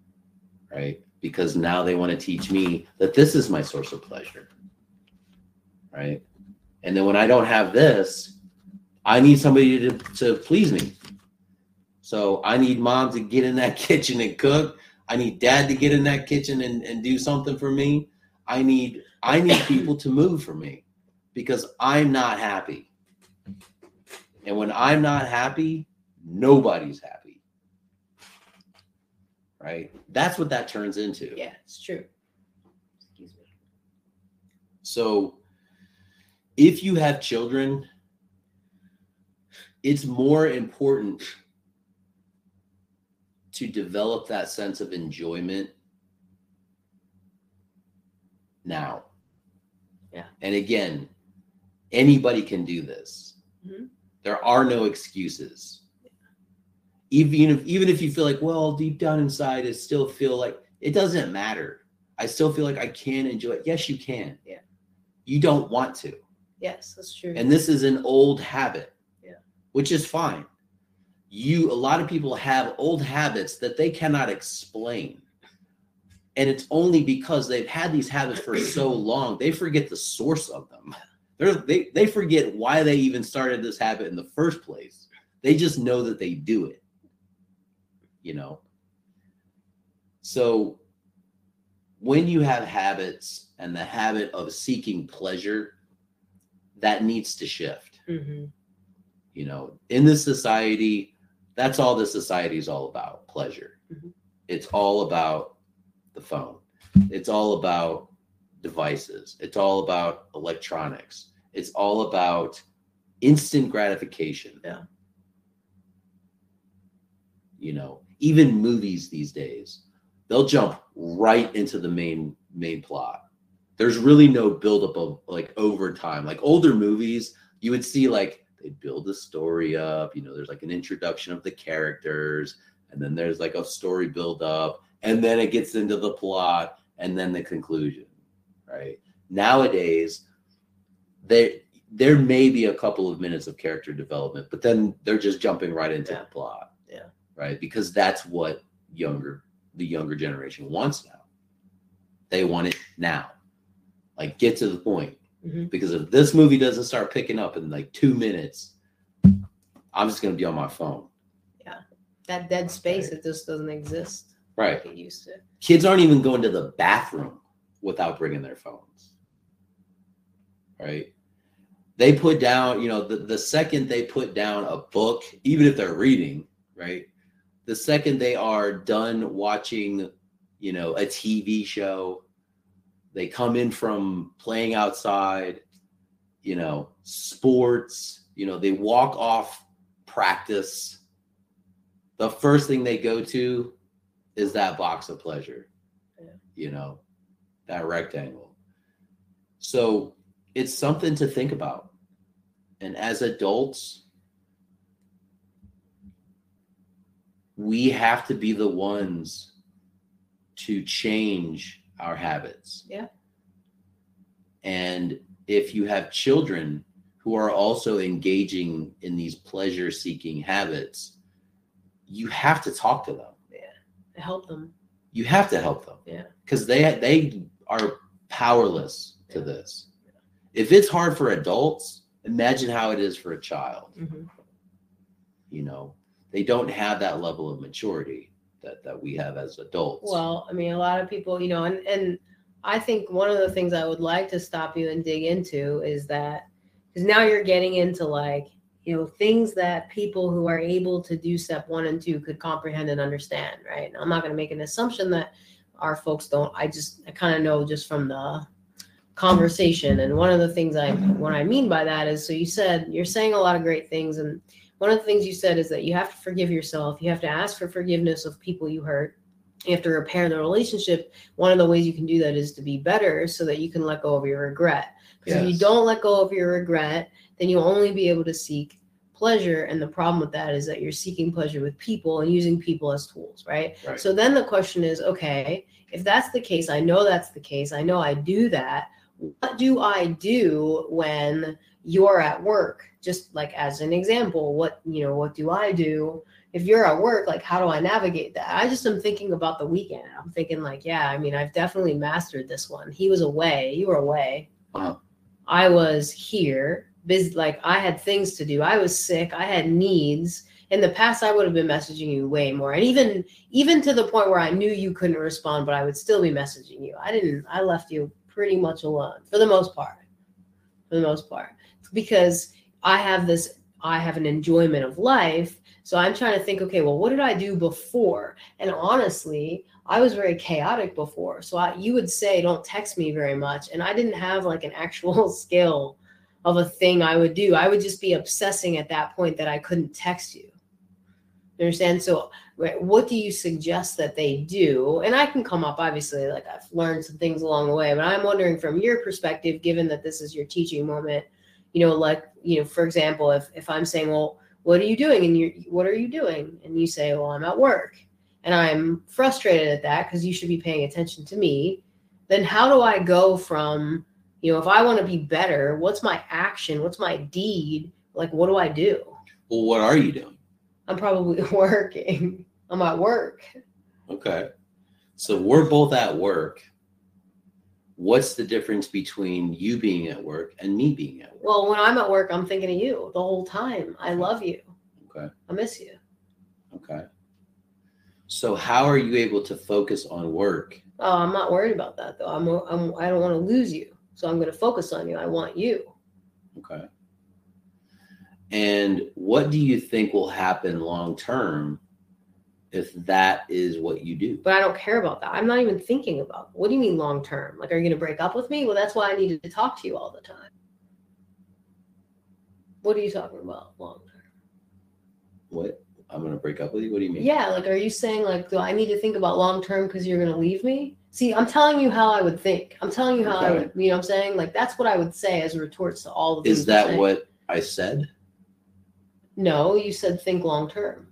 Right? Because now they want to teach me that this is my source of pleasure. right? And then when I don't have this, I need somebody to, to please me. So I need mom to get in that kitchen and cook. I need dad to get in that kitchen and, and do something for me. I need I need people to move for me because I'm not happy. And when I'm not happy, nobody's happy. Right? That's what that turns into. Yeah, it's true. Excuse me. So if you have children, it's more important to develop that sense of enjoyment now. Yeah. And again, anybody can do this. Mm-hmm. There are no excuses. Even if even if you feel like, well, deep down inside, it still feel like it doesn't matter. I still feel like I can enjoy it. Yes, you can. Yeah. You don't want to. Yes, that's true. And this is an old habit. Yeah. Which is fine. You, a lot of people have old habits that they cannot explain. And it's only because they've had these habits for so long, they forget the source of them. They're, they they forget why they even started this habit in the first place. They just know that they do it. You know? So when you have habits and the habit of seeking pleasure, that needs to shift. Mm-hmm. You know, in this society, that's all this society is all about, pleasure. Mm-hmm. It's all about the phone. It's all about devices. It's all about electronics. It's all about instant gratification. Yeah. You know, even movies these days, they'll jump right into the main main plot. There's really no buildup of like overtime. Like older movies, you would see like they build the story up. You know, there's like an introduction of the characters, and then there's like a story build up, and then it gets into the plot, and then the conclusion. Right? Nowadays, there there may be a couple of minutes of character development, but then they're just jumping right into yeah. the plot. Yeah. Right? Because that's what younger the younger generation wants now. They want it now. Like, get to the point. Mm-hmm. Because if this movie doesn't start picking up in like two minutes, I'm just going to be on my phone. Yeah. That dead space, Right. it just doesn't exist. Right. Like it used to. Kids aren't even going to the bathroom without bringing their phones. Right. They put down, you know, the, the second they put down a book, even if they're reading, right? The second they are done watching, you know, a T V show, they come in from playing outside, you know, sports, you know, they walk off practice. The first thing they go to is that box of pleasure, yeah. you know, that rectangle. So it's something to think about. And as adults, we have to be the ones to change our habits. Yeah. And if you have children who are also engaging in these pleasure-seeking habits, you have to talk to them. Yeah. Help them. You have to help them. Yeah. Because they they are powerless to Yeah. this. If it's hard for adults, imagine how it is for a child. Mm-hmm. You know, they don't have that level of maturity that, that we have as adults. Well, I mean, a lot of people, you know, and, and I think one of the things I would like to stop you and dig into is that, because now you're getting into like, you know, things that people who are able to do step one and two could comprehend and understand, right? And I'm not going to make an assumption that our folks don't. I just, I kind of know just from the conversation. And one of the things I, what I mean by that is, so you said, you're saying a lot of great things. And one of the things you said is that you have to forgive yourself. You have to ask for forgiveness of people you hurt. You have to repair the relationship. One of the ways you can do that is to be better so that you can let go of your regret. Because Yes. if you don't let go of your regret, then you'll only be able to seek pleasure. And the problem with that is that you're seeking pleasure with people and using people as tools, right? Right. So then the question is, okay, if that's the case, I know that's the case. I know I do that. What do I do when you're at work? Just like as an example, what, you know, what do I do if you're at work? Like, how do I navigate that? I just am thinking about the weekend. I'm thinking like, yeah, I mean, I've definitely mastered this one. He was away. You were away. Uh-huh. I was here, busy, like I had things to do. I was sick. I had needs. In the past, I would have been messaging you way more. And even even to the point where I knew you couldn't respond, but I would still be messaging you. I didn't, I left you pretty much alone for the most part. For the most part. Because I have this, I have an enjoyment of life. So I'm trying to think, okay, well, what did I do before? And honestly, I was very chaotic before. So I, you would say, don't text me very much. And I didn't have like an actual skill of a thing I would do. I would just be obsessing at that point that I couldn't text you. You understand? So what do you suggest that they do? And I can come up, obviously, like I've learned some things along the way, but I'm wondering from your perspective, given that this is your teaching moment, you know, like, you know, for example, if, if I'm saying, well, what are you doing? And you, what are you doing? And you say, well, I'm at work. And I'm frustrated at that because you should be paying attention to me. Then how do I go from, you know, if I want to be better, what's my action? What's my deed? Like, what do I do? Well, what are you doing? I'm probably working. I'm at work. Okay. So we're both at work. What's the difference between you being at work and me being at work? Well, when I'm at work, I'm thinking of you the whole time. I love you. Okay. I miss you. Okay. So how are you able to focus on work? Oh, I'm not worried about that though. I'm, I'm I don't want to lose you. So I'm going to focus on you. I want you. Okay. And what do you think will happen long term if that is what you do? But I don't care about that. I'm not even thinking about it. What do you mean long term? Like, are you going to break up with me? Well, that's why I needed to talk to you all the time. What are you talking about long term? What? I'm going to break up with you? What do you mean? Yeah, like, are you saying, like, do I need to think about long term because you're going to leave me? See, I'm telling you how I would think. I'm telling you how Okay. I would, you know what I'm saying? Like, that's what I would say as retorts to all of these. Is that what I said? No, you said think long term.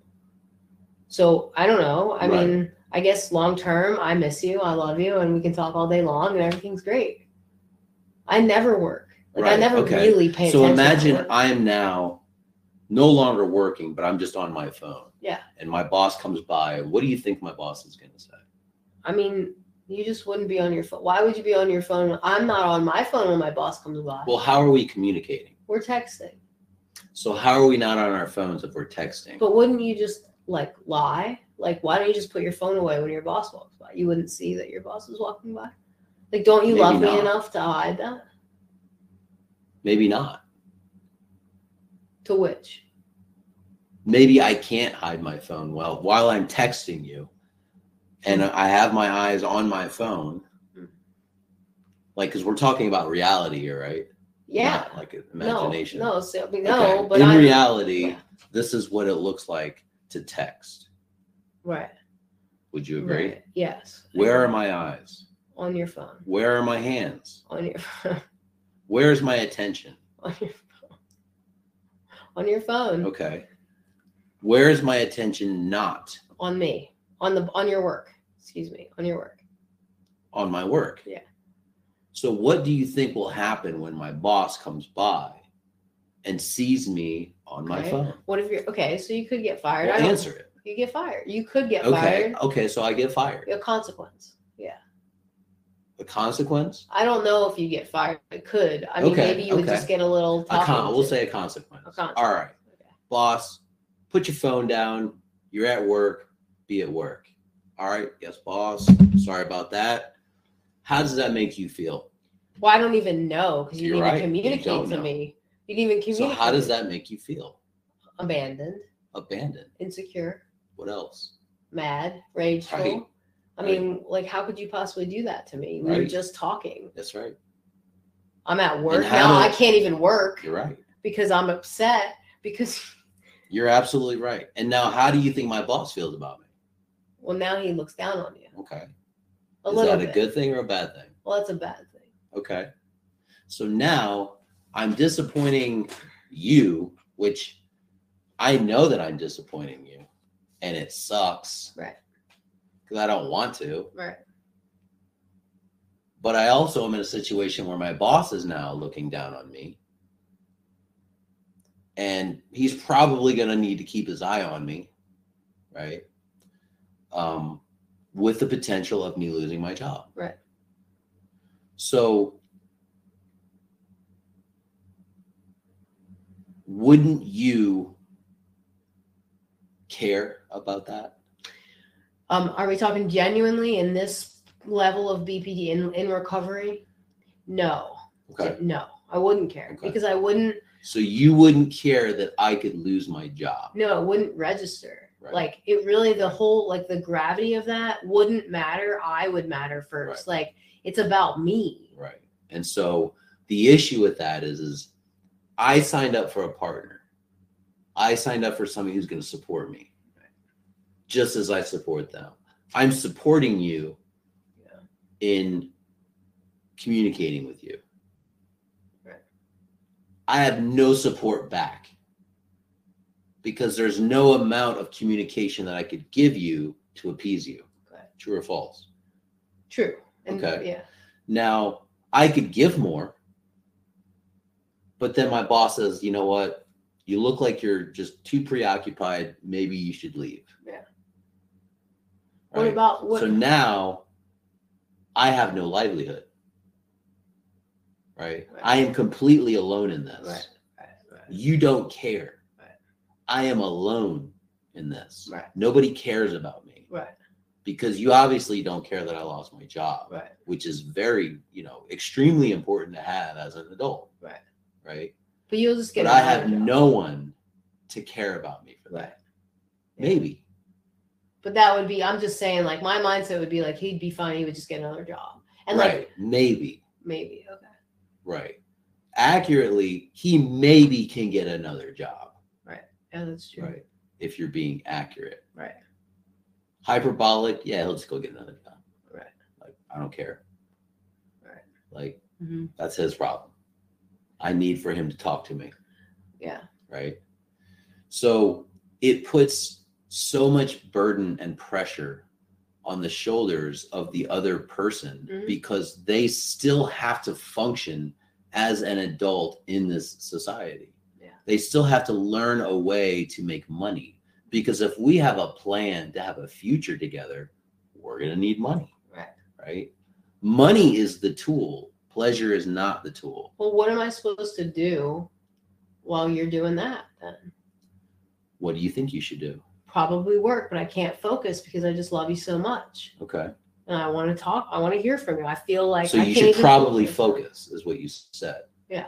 So I don't know. I Right. mean, I guess long term, I miss you, I love you, and we can talk all day long and everything's great. I never work. Like, I Right, never okay. really pay So attention to imagine work. I am now no longer working, but I'm just on my phone. Yeah. And my boss comes by. What do you think my boss is going to say? I mean, you just wouldn't be on your phone. Why would you be on your phone? I'm not on my phone when my boss comes by. Well, how are we communicating? We're texting. So how are we not on our phones if we're texting? But wouldn't you just like lie? Like, why don't you just put your phone away when your boss walks by? You wouldn't see that your boss is walking by. Like, don't you Maybe love me not. enough to hide that? Maybe not. To which? Maybe I can't hide my phone well while I'm texting you and I have my eyes on my phone. Like, because we're talking about reality here, right? Yeah. Not like imagination. No, no, so, I mean, no, Okay. but in I'm, reality, yeah. this is what it looks like to text. Right. Would you agree? Right. Yes. Where are my eyes? On your phone. Where are my hands? On your phone. Where's my attention? On your phone. On your phone. Okay. Where's my attention not? On me. On the on your work. Excuse me. On your work. On my work. Yeah. So what do you think will happen when my boss comes by and sees me on my Okay. phone? What if you're okay? So you could get fired. Well, I don't- answer it. You get fired. You could get Okay. fired. Okay. So I get fired. A consequence. Yeah. The consequence? I don't know if you get fired. It could. I mean, Okay, maybe you would okay. just get a little. A talking con- we'll to. say a consequence. A consequence. All right. Okay. Boss, put your phone down. You're at work. Be at work. All right. Yes, boss. Sorry about that. How does that make you feel? Well, I don't even know because you You're didn't right. even You communicate don't to know. me. You didn't even So communicate. how does that make you feel? Abandoned, Abandoned. insecure, What else? mad, rageful. Right. I mean, like, how could you possibly do that to me? We were Right. just talking. That's right. I'm at work And how now. do- I can't even work You're right. because I'm upset because, You're absolutely right. And now, how do you think my boss feels about me? well, now he looks down on you Okay. a Is little that a bit. good thing or a bad thing? Well, that's a bad thing. Okay. So now I'm disappointing you, which I know that I'm disappointing you, and it sucks Right. because I don't want to. Right. But I also am in a situation where my boss is now looking down on me. And he's probably going to need to keep his eye on me, right? Um, with the potential of me losing my job. Right. So wouldn't you care about that? Um, are we talking genuinely in this level of B P D in, in recovery? No. Okay. No, I wouldn't care Okay. because I wouldn't. So you wouldn't care that I could lose my job? No, it wouldn't register. Right. Like it really, the whole, like the gravity of that wouldn't matter. I would matter first. Right. Like it's about me. Right. And so the issue with that is, is I signed up for a partner. I signed up for somebody who's going to support me, right? Just as I support them. I'm supporting you yeah. in communicating with you. Right. I have no support back because there's no amount of communication that I could give you to appease you. Okay. True or false? True. And, okay. Yeah. Now, I could give more, but then my boss says, you know what? You look like you're just too preoccupied. Maybe you should leave. Yeah. Right? What about what? So now I have no livelihood. Right? Right. I am completely alone in this. Right. Right. Right. You don't care. Right. I am alone in this. Right. Nobody cares about me. Right. Because you obviously don't care that I lost my job. Right. Which is very, you know, extremely important to have as an adult. Right. Right. But you'll just get. But I have job. no one to care about me for that. Right. Maybe. But that would be, I'm just saying, like, my mindset would be like, he'd be fine. He would just get another job. And right. like, maybe. Maybe. Okay. Right. Accurately, he maybe can get another job. Right. Yeah, that's true. Right. If you're being accurate. Right. Hyperbolic, yeah, he'll just go get another job. Right. Like, I don't care. Right. Like, mm-hmm. that's his problem. I need for him to talk to me. Yeah. Right. So it puts so much burden and pressure on the shoulders of the other person mm-hmm. because they still have to function as an adult in this society. Yeah. They still have to learn a way to make money, because if we have a plan to have a future together, we're going to need money. Right. Right. Money is the tool. Pleasure is not the tool. Well, what am I supposed to do while you're doing that then? What do you think you should do? Probably work, but I can't focus because I just love you so much. Okay. And I want to talk. I want to hear from you. I feel like so I you can't should probably focus. focus, is what you said. Yeah.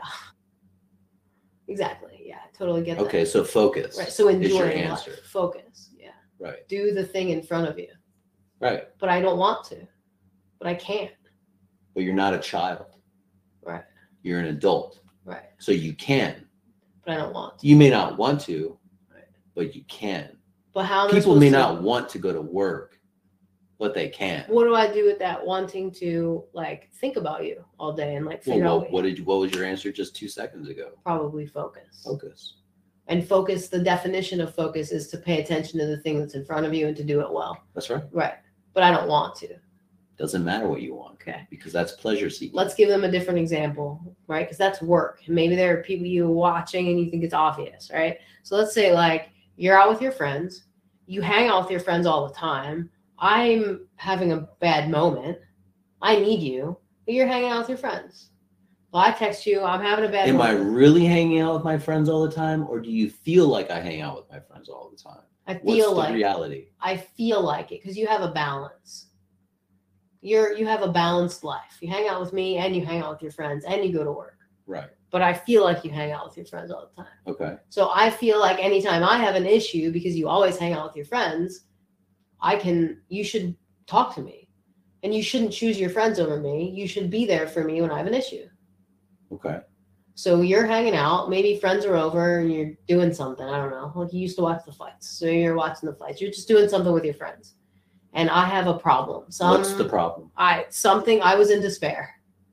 Exactly. Yeah, I totally get okay, that. so focus. Right. So enjoy is your life. answer. Focus. Yeah. Right. Do the thing in front of you. Right. But I don't want to. But I can't. But you're not a child. Right. You're an adult. Right. So you can. But I don't want to. You may not want to, right. but you can. But how people may to, not want to go to work, but they can. What do I do with that wanting to like think about you all day and like figure well, out what, what did you, what was your answer just two seconds ago? Probably focus. Focus. And focus, the definition of focus is to pay attention to the thing that's in front of you and to do it well. That's right. Right. But I don't want to. Doesn't matter what you want. Okay. Because that's pleasure seeking. Let's give them a different example, right? Because that's work. And maybe there are people you watching and you think it's obvious, right? So let's say like you're out with your friends. You hang out with your friends all the time. I'm having a bad moment. I need you. But you're hanging out with your friends. Well, I text you. I'm having a bad Am moment. I really hanging out with my friends all the time? Or do you feel like I hang out with my friends all the time? I feel What's the like reality? I feel like it because you have a balance. You're you have a balanced life. You hang out with me and you hang out with your friends and you go to work. Right. But I feel like you hang out with your friends all the time. Okay. So I feel like anytime I have an issue, because you always hang out with your friends, I can, you should talk to me. And you shouldn't choose your friends over me. You should be there for me when I have an issue. Okay. So you're hanging out, maybe friends are over and you're doing something. I don't know. Like you used to watch the fights. So you're watching the fights. You're just doing something with your friends. And I have a problem. Some, What's the problem? I, something, I was in despair.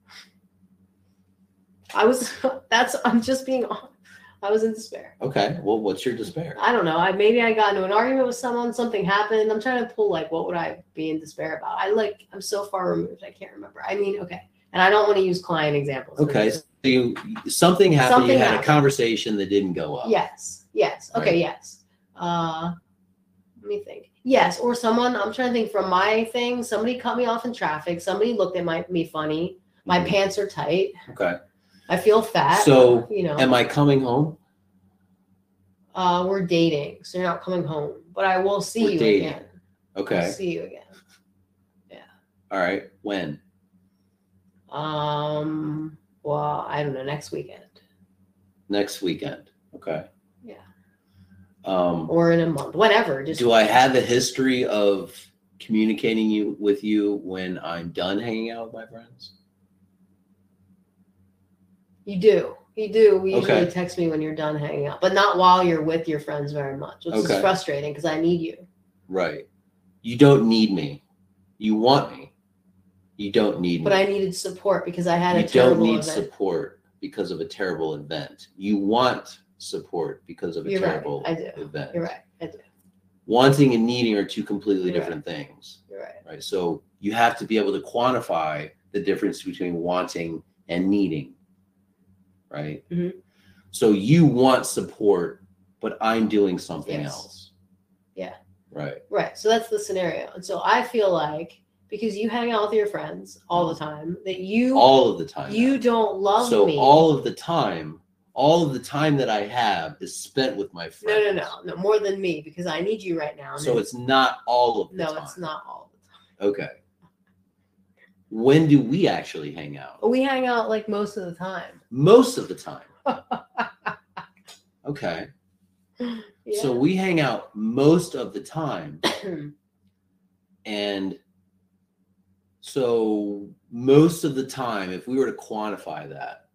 I was, that's, I'm just being, I was in despair. Okay. Well, what's your despair? I don't know. I maybe I got into an argument with someone, something happened. I'm trying to pull like, what would I be in despair about? I like, I'm so far removed. I can't remember. I mean, okay. And I don't want to use client examples. Okay. So you, something happened. Something you had happened. a conversation that didn't go well. Yes. Yes. Okay. Right. Yes. Uh, let me think. Yes. Or someone, I'm trying to think from my thing. Somebody cut me off in traffic. Somebody looked at my, me funny. My Mhm. pants are tight. Okay. I feel fat. So you know, am I coming home? Uh, we're dating, so you're not coming home, but I will see We're you dating. again. Okay. I'll see you again. All right. When? Um. Well, I don't know. Next weekend. Next weekend. Okay. Yeah. Um, or in a month, whatever. Just do I have a history of communicating you with you when I'm done hanging out with my friends? You do. You do. We usually Okay. text me when you're done hanging out, but not while you're with your friends very much, which Okay. is frustrating because I need you. Right. You don't need me. You want me. You don't need me. But I needed support because I had you a terrible don't need event. support because of a terrible event. You want support because of a You're terrible right. I do. event. You're right. I do. Wanting and needing are two completely You're different things. You're right. Right. So you have to be able to quantify the difference between wanting and needing. Right. Mm-hmm. So you want support, but I'm doing something Yes. else. Yeah. Right. Right. So that's the scenario. And so I feel like because you hang out with your friends all the time, that you all of the time. you now. don't love so me. all of the time, all of the time that I have is spent with my friends. No, no, no, no, more than me because I need you right now. And So then- it's not all of the no, time. it's not all the time. Okay. When do we actually hang out? But we hang out like most of the time. Most of the time. Okay. Yeah. So we hang out most of the time. And so most of the time, if we were to quantify that,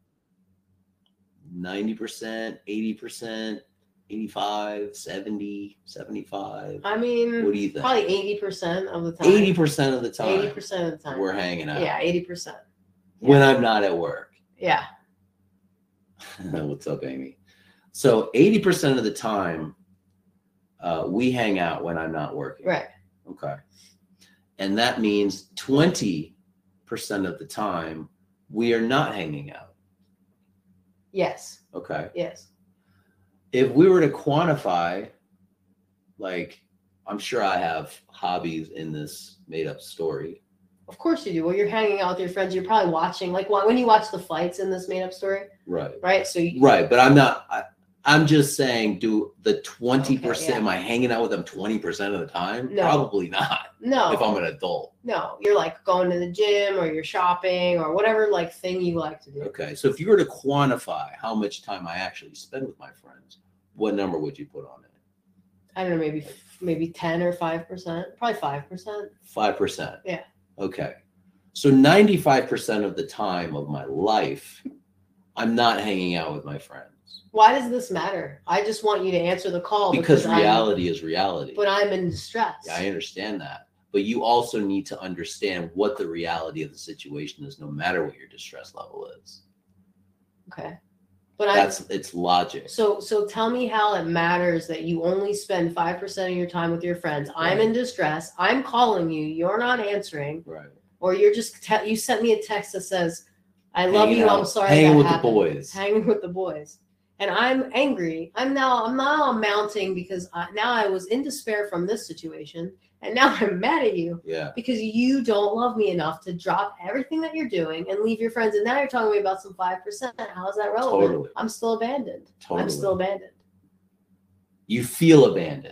ninety percent, eighty percent, eighty-five, seventy, seventy-five. I mean, What do you think? Probably eighty percent of the time. eighty percent of the time. eighty percent of the time. We're hanging out. Yeah, eighty percent. When I'm not at work. Yeah. What's up, Amy? So eighty percent of the time, uh, we hang out when I'm not working. Right. Okay. And that means twenty percent of the time, we are not hanging out. Yes. Okay. Yes. If we were to quantify, like, I'm sure I have hobbies in this made up story. Of course you do. Well, you're hanging out with your friends. You're probably watching, like when you watch the fights in this made up story. Right. Right. So you, Right. But I'm not, I, I'm just saying, do the twenty percent, Okay, yeah. am I hanging out with them twenty percent of the time? No. Probably not. no, If I'm an adult. no, you're like going to the gym or you're shopping or whatever like thing you like to do. Okay. So if you were to quantify how much time I actually spend with my friends, what number would you put on it? I don't know, maybe maybe ten or five percent, probably five percent. five percent. Yeah. Okay. So ninety-five percent of the time of my life, I'm not hanging out with my friends. Why does this matter? I just want you to answer the call Because I'm- reality is reality. but I'm in distress. Yeah, I understand that. But you also need to understand what the reality of the situation is, no matter what your distress level is. Okay. But I That's it's logic. so so tell me how it matters that you only spend five percent of your time with your friends. I'm Right. in distress. I'm calling you. You're not answering, Right. or you're just te- you sent me a text that says, "I love Hanging you. out- I'm sorry." hanging that with the happened." boys. Hanging with the boys, and I'm angry. I'm now I'm now mounting because I, now I was in despair from this situation, and now I'm mad at you. Yeah. Because you don't love me enough to drop everything that you're doing and leave your friends. And now you're talking to me about some five percent. How is that relevant? Totally. I'm still abandoned. Totally. I'm still abandoned. You feel abandoned.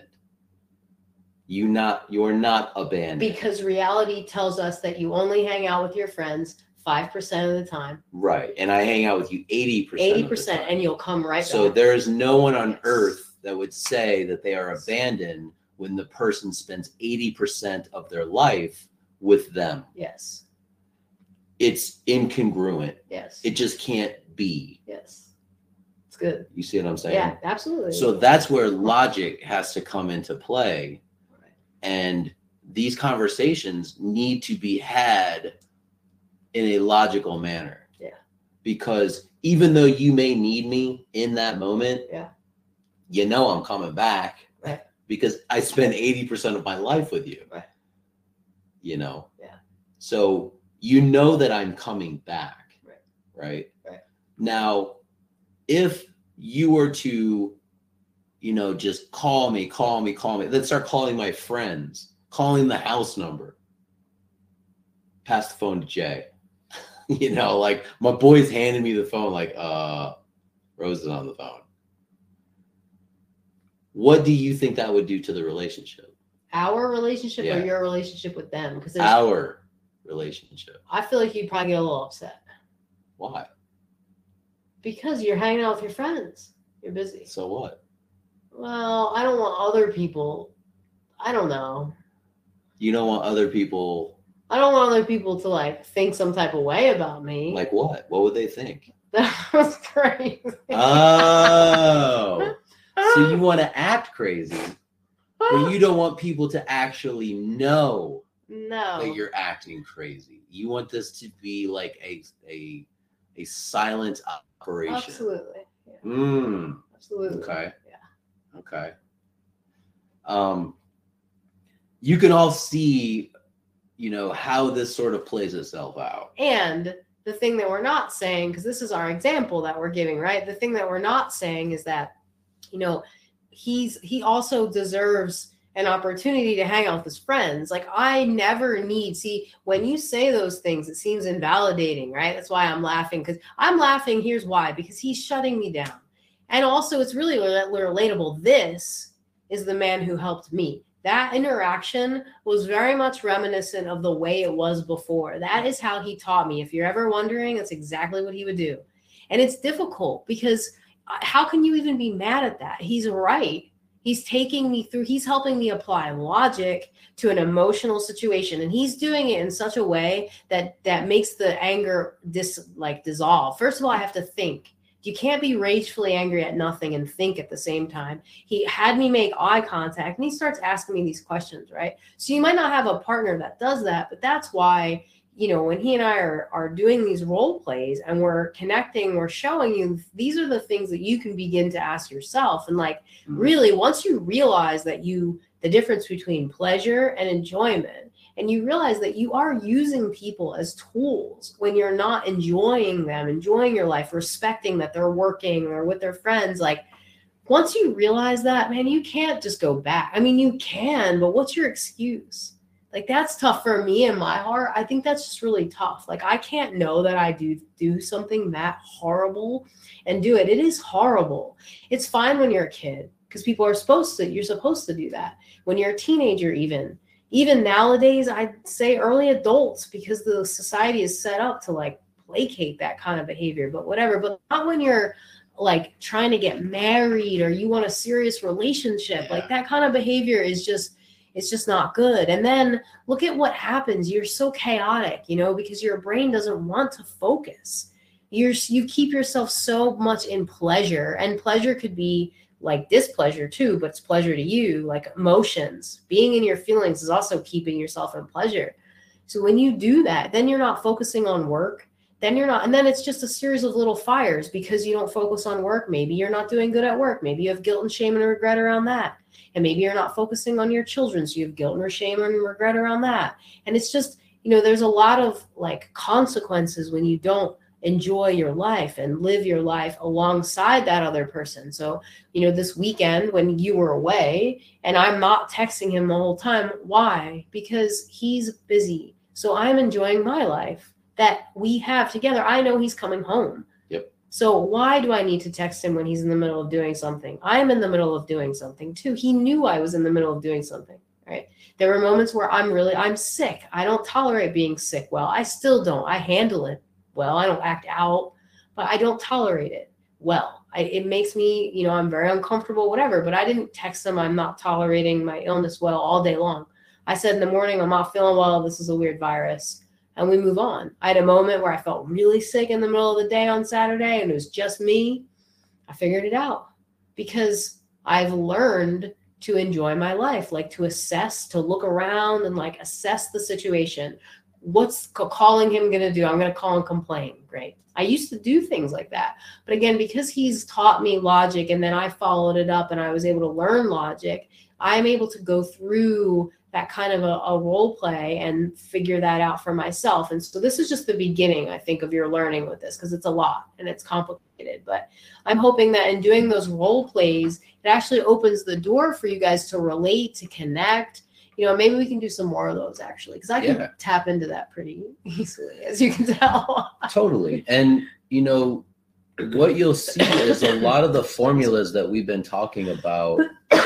You not you're not abandoned. Because reality tells us that you only hang out with your friends five percent of the time, Right. And I hang out with you eighty percent. eighty percent, and you'll come right So back. there is no one on Yes. earth that would say that they are abandoned when the person spends eighty percent of their life with them. Yes. It's incongruent. Yes. It just can't be. yes. It's good. You see what I'm saying? Yeah, absolutely. So that's where logic has to come into play. Right. And these conversations need to be had in a logical manner. Yeah. Because even though you may need me in that moment, Yeah. you know I'm coming back. Right. Because I spend eighty percent of my life with you. Right. You know? Yeah. So you know that I'm coming back. Right. Right. Right. Now, if you were to, you know, just call me, call me, call me, then start calling my friends, calling the house number, pass the phone to Jay. You know, like my boys handed me the phone, like, uh, Rose is on the phone. What do you think that would do to the relationship? Our relationship Yeah. or your relationship with them? Because Our relationship. I feel like you'd probably get a little upset. Why? Because you're hanging out with your friends. You're busy. So what? Well, I don't want other people. I don't know. You don't want other people. I don't want other people to like think some type of way about me. Like what? What would they think? That was crazy. Oh. So you want to act crazy, but you don't want people to actually know No. that you're acting crazy. You want this to be like a a a silent operation. Absolutely. Yeah. Mm. Absolutely. Okay. Yeah. Okay. Um, you can all see, you know, how this sort of plays itself out. And the thing that we're not saying, because this is our example that we're giving, right? The thing that we're not saying is that, you know, he's he also deserves an opportunity to hang out with his friends. Like I never need, see, when you say those things, it seems invalidating, right? That's why I'm laughing, because I'm laughing. Here's why, because he's shutting me down. And also it's really relatable. This is the man who helped me. That interaction was very much reminiscent of the way it was before. That is how he taught me. If you're ever wondering, that's exactly what he would do. And it's difficult because how can you even be mad at that? He's right. He's taking me through, he's helping me apply logic to an emotional situation. And he's doing it in such a way that that makes the anger dis, like dissolve. First of all, I have to think. You can't be ragefully angry at nothing and think at the same time. He had me make eye contact and he starts asking me these questions, right? So you might not have a partner that does that, but that's why, you know, when he and I are, are doing these role plays and we're connecting, we're showing you, these are the things that you can begin to ask yourself. And like, mm-hmm. really, once you realize that you, the difference between pleasure and enjoyment, and you realize that you are using people as tools when you're not enjoying them, enjoying your life, respecting that they're working or with their friends. Like once you realize that, man, you can't just go back. I mean, you can, but what's your excuse? Like that's tough for me in my heart. I think that's just really tough. Like I can't know that I do do something that horrible and do it. It is horrible. It's fine when you're a kid because people are supposed to, you're supposed to do that. When you're a teenager, even, even nowadays, I'd say early adults, because the society is set up to like placate that kind of behavior, but whatever, but not when you're like trying to get married or you want a serious relationship. Yeah. Like that kind of behavior is just, it's just not good. And then look at what happens. You're so chaotic, you know, because your brain doesn't want to focus. You're, you keep yourself so much in pleasure, and pleasure could be like displeasure too, but it's pleasure to you, like emotions. Being in your feelings is also keeping yourself in pleasure. So when you do that, then you're not focusing on work. Then you're not, and then it's just a series of little fires because you don't focus on work. Maybe you're not doing good at work. Maybe you have guilt and shame and regret around that. And maybe you're not focusing on your children, so you have guilt and shame and regret around that. And it's just, you know, there's a lot of like consequences when you don't enjoy your life and live your life alongside that other person. So, you know, this weekend when you were away and I'm not texting him the whole time, why? Because he's busy. So I'm enjoying my life that we have together. I know he's coming home. Yep. So why do I need to text him when he's in the middle of doing something? I'm in the middle of doing something too. He knew I was in the middle of doing something, right? There were moments where I'm really, I'm sick. I don't tolerate being sick well. I still don't. I handle it well. I don't act out, but I don't tolerate it well. I, it makes me, you know, I'm very uncomfortable, whatever, but I didn't text him, I'm not tolerating my illness well all day long. I said in the morning, I'm not feeling well. This is a weird virus. And we move on. I had a moment where I felt really sick in the middle of the day on Saturday, and it was just me. I figured it out because I've learned to enjoy my life, like to assess, to look around and like assess the situation. What's calling him going to do? I'm going to call and complain. Great. I used to do things like that. But again, because he's taught me logic and then I followed it up and I was able to learn logic, I'm able to go through that kind of a, a role play and figure that out for myself. And so this is just the beginning, I think, of your learning with this, because it's a lot and it's complicated. But I'm hoping that in doing those role plays, it actually opens the door for you guys to relate, to connect. You know, maybe we can do some more of those actually, because I can yeah. tap into that pretty easily, as you can tell. Totally. And, you know, what you'll see is a lot of the formulas that we've been talking about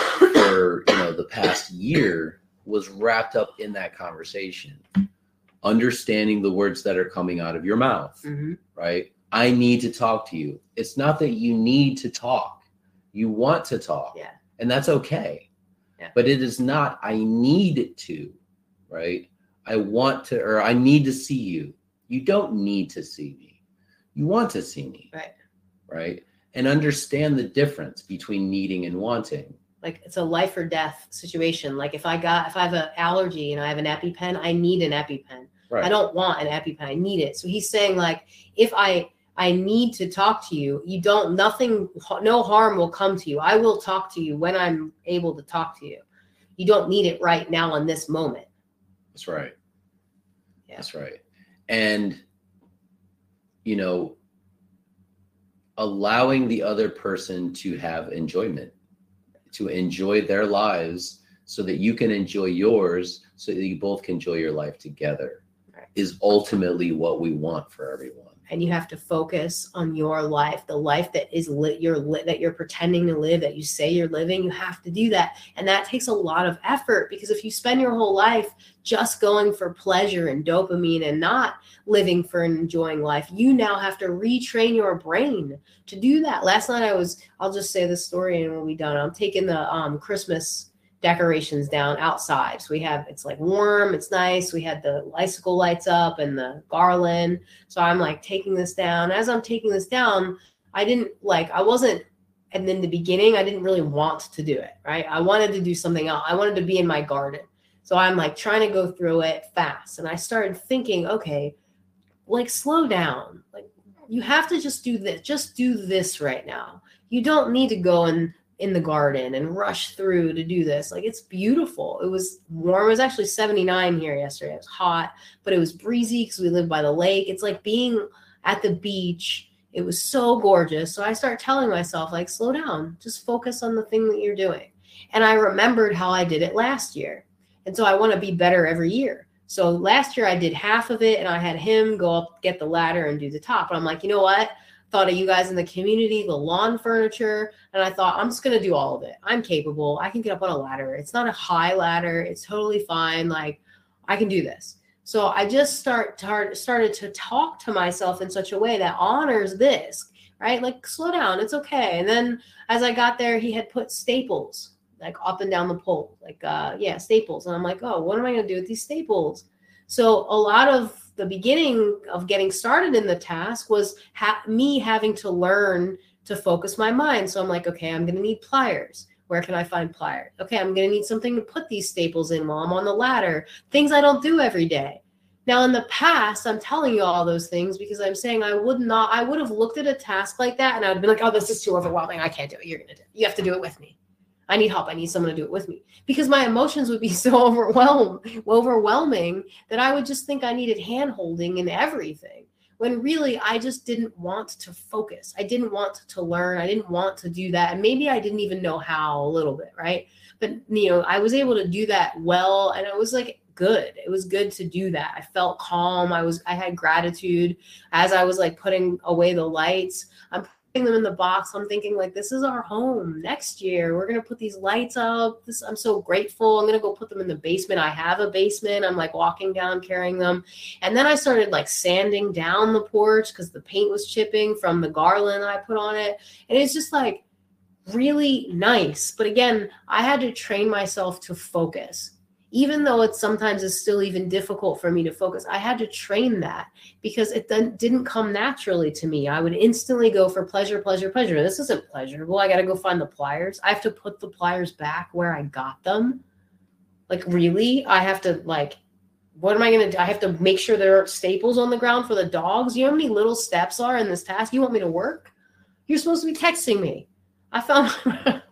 for, you know, the past year was wrapped up in that conversation. Understanding the words that are coming out of your mouth, mm-hmm. right? I need to talk to you. It's not that you need to talk. You want to talk. Yeah. And that's okay. Yeah. But it is not, I need to, right? I want to, or I need to see you. You don't need to see me. You want to see me. Right. Right. And understand the difference between needing and wanting. Like it's a life or death situation. Like if I got, if I have an allergy and I have an EpiPen, I need an EpiPen. Right. I don't want an EpiPen. I need it. So he's saying like, if I, I need to talk to you, you don't, nothing, no harm will come to you. I will talk to you when I'm able to talk to you. You don't need it right now in this moment. That's right. Yeah. That's right. And, you know, allowing the other person to have enjoyment, to enjoy their lives so that you can enjoy yours, so that you both can enjoy your life together, right, is ultimately what we want for everyone. And you have to focus on your life, the life that is lit, you're lit, that you're pretending to live, that you say you're living. You have to do that. And that takes a lot of effort, because if you spend your whole life just going for pleasure and dopamine and not living for and enjoying life, you now have to retrain your brain to do that. Last night I was, I'll just say this story and we'll be done. I'm taking the um, Christmas decorations down outside. So we have, it's like warm, it's nice. We had the icicle lights up and the garland. So I'm like taking this down. As I'm taking this down, I didn't like, I wasn't, and in the beginning, I didn't really want to do it, right? I wanted to do something else. I wanted to be in my garden. So I'm like trying to go through it fast. And I started thinking, okay, like slow down. Like you have to just do this, just do this right now. You don't need to go and in the garden and rush through to do this. Like it's beautiful. It was warm. It was actually seventy-nine here yesterday. It was hot, but it was breezy because we live by the lake. It's like being at the beach. It was so gorgeous. So I start telling myself like, slow down, just focus on the thing that you're doing. And I remembered how I did it last year. And so I want to be better every year. So last year I did half of it and I had him go up, get the ladder and do the top. And I'm like, you know what? Thought of you guys in the community, the lawn furniture. And I thought, I'm just going to do all of it. I'm capable. I can get up on a ladder. It's not a high ladder. It's totally fine. Like I can do this. So I just start tar- started to talk to myself in such a way that honors this, right? Like slow down. It's okay. And then as I got there, he had put staples like up and down the pole, like, uh, yeah, staples. And I'm like, oh, what am I going to do with these staples? So a lot of the beginning of getting started in the task was ha- me having to learn to focus my mind. So I'm like, okay, I'm going to need pliers. Where can I find pliers? Okay, I'm going to need something to put these staples in while I'm on the ladder. Things I don't do every day. Now, in the past, I'm telling you all those things because I'm saying I would not, I would have looked at a task like that and I would have been like, oh, this is too overwhelming. I can't do it. You're going to do it. You have to do it with me. I need help. I need someone to do it with me, because my emotions would be so overwhelmed, overwhelming that I would just think I needed hand holding in everything, when really I just didn't want to focus. I didn't want to learn. I didn't want to do that. And maybe I didn't even know how a little bit, right? But, you know, I was able to do that well. And it was like good. It was good to do that. I felt calm. I was, I had gratitude as I was like putting away the lights. I'm them in the box. I'm thinking like, this is our home. Next year we're going to put these lights up. This, I'm so grateful. I'm going to go put them in the basement. I have a basement. I'm like walking down, carrying them. And then I started like sanding down the porch because the paint was chipping from the garland I put on it. And it's just like really nice. But again, I had to train myself to focus. Even though it sometimes is still even difficult for me to focus, I had to train that because it then didn't come naturally to me. I would instantly go for pleasure, pleasure, pleasure. This isn't pleasurable. I got to go find the pliers. I have to put the pliers back where I got them. Like, really? I have to, like, what am I going to do? I have to make sure there are staples on the ground for the dogs. You know how many little steps are in this task? You want me to work? You're supposed to be texting me. I found...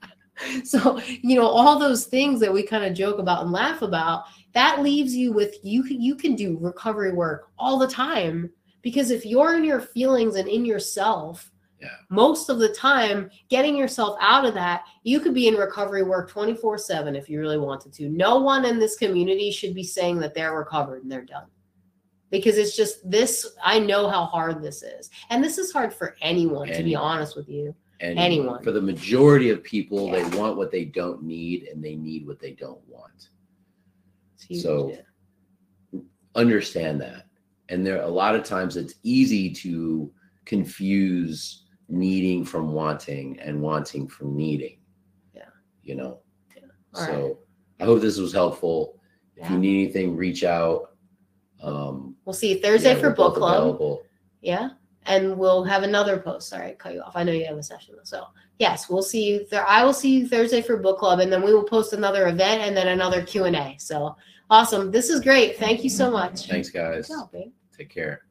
So, you know, all those things that we kind of joke about and laugh about, that leaves you with, you can, you can do recovery work all the time, because if you're in your feelings and in yourself, yeah, most of the time, getting yourself out of that, you could be in recovery work twenty-four seven if you really wanted to. No one in this community should be saying that they're recovered and they're done. Because it's just this, I know how hard this is. And this is hard for anyone, Any. to be honest with you. anyone. anyone. For the majority of people, Yeah. they want what they don't need and they need what they don't want. It's huge, So yeah. understand that. And there a lot of times it's easy to confuse needing from wanting and wanting from needing. Yeah. You know. Yeah. All so right. I hope this was helpful. If Yeah. you need anything, reach out. Um We'll see you Thursday yeah, for we're book both club. available. Yeah. And we'll have another post. Sorry, I cut you off. I know you have a session. So yes, we'll see you there. I will see you Thursday for book club, and then we will post another event and then another Q and A. So awesome. This is great. Thank you so much. Thanks, guys. Good job, babe. Take care.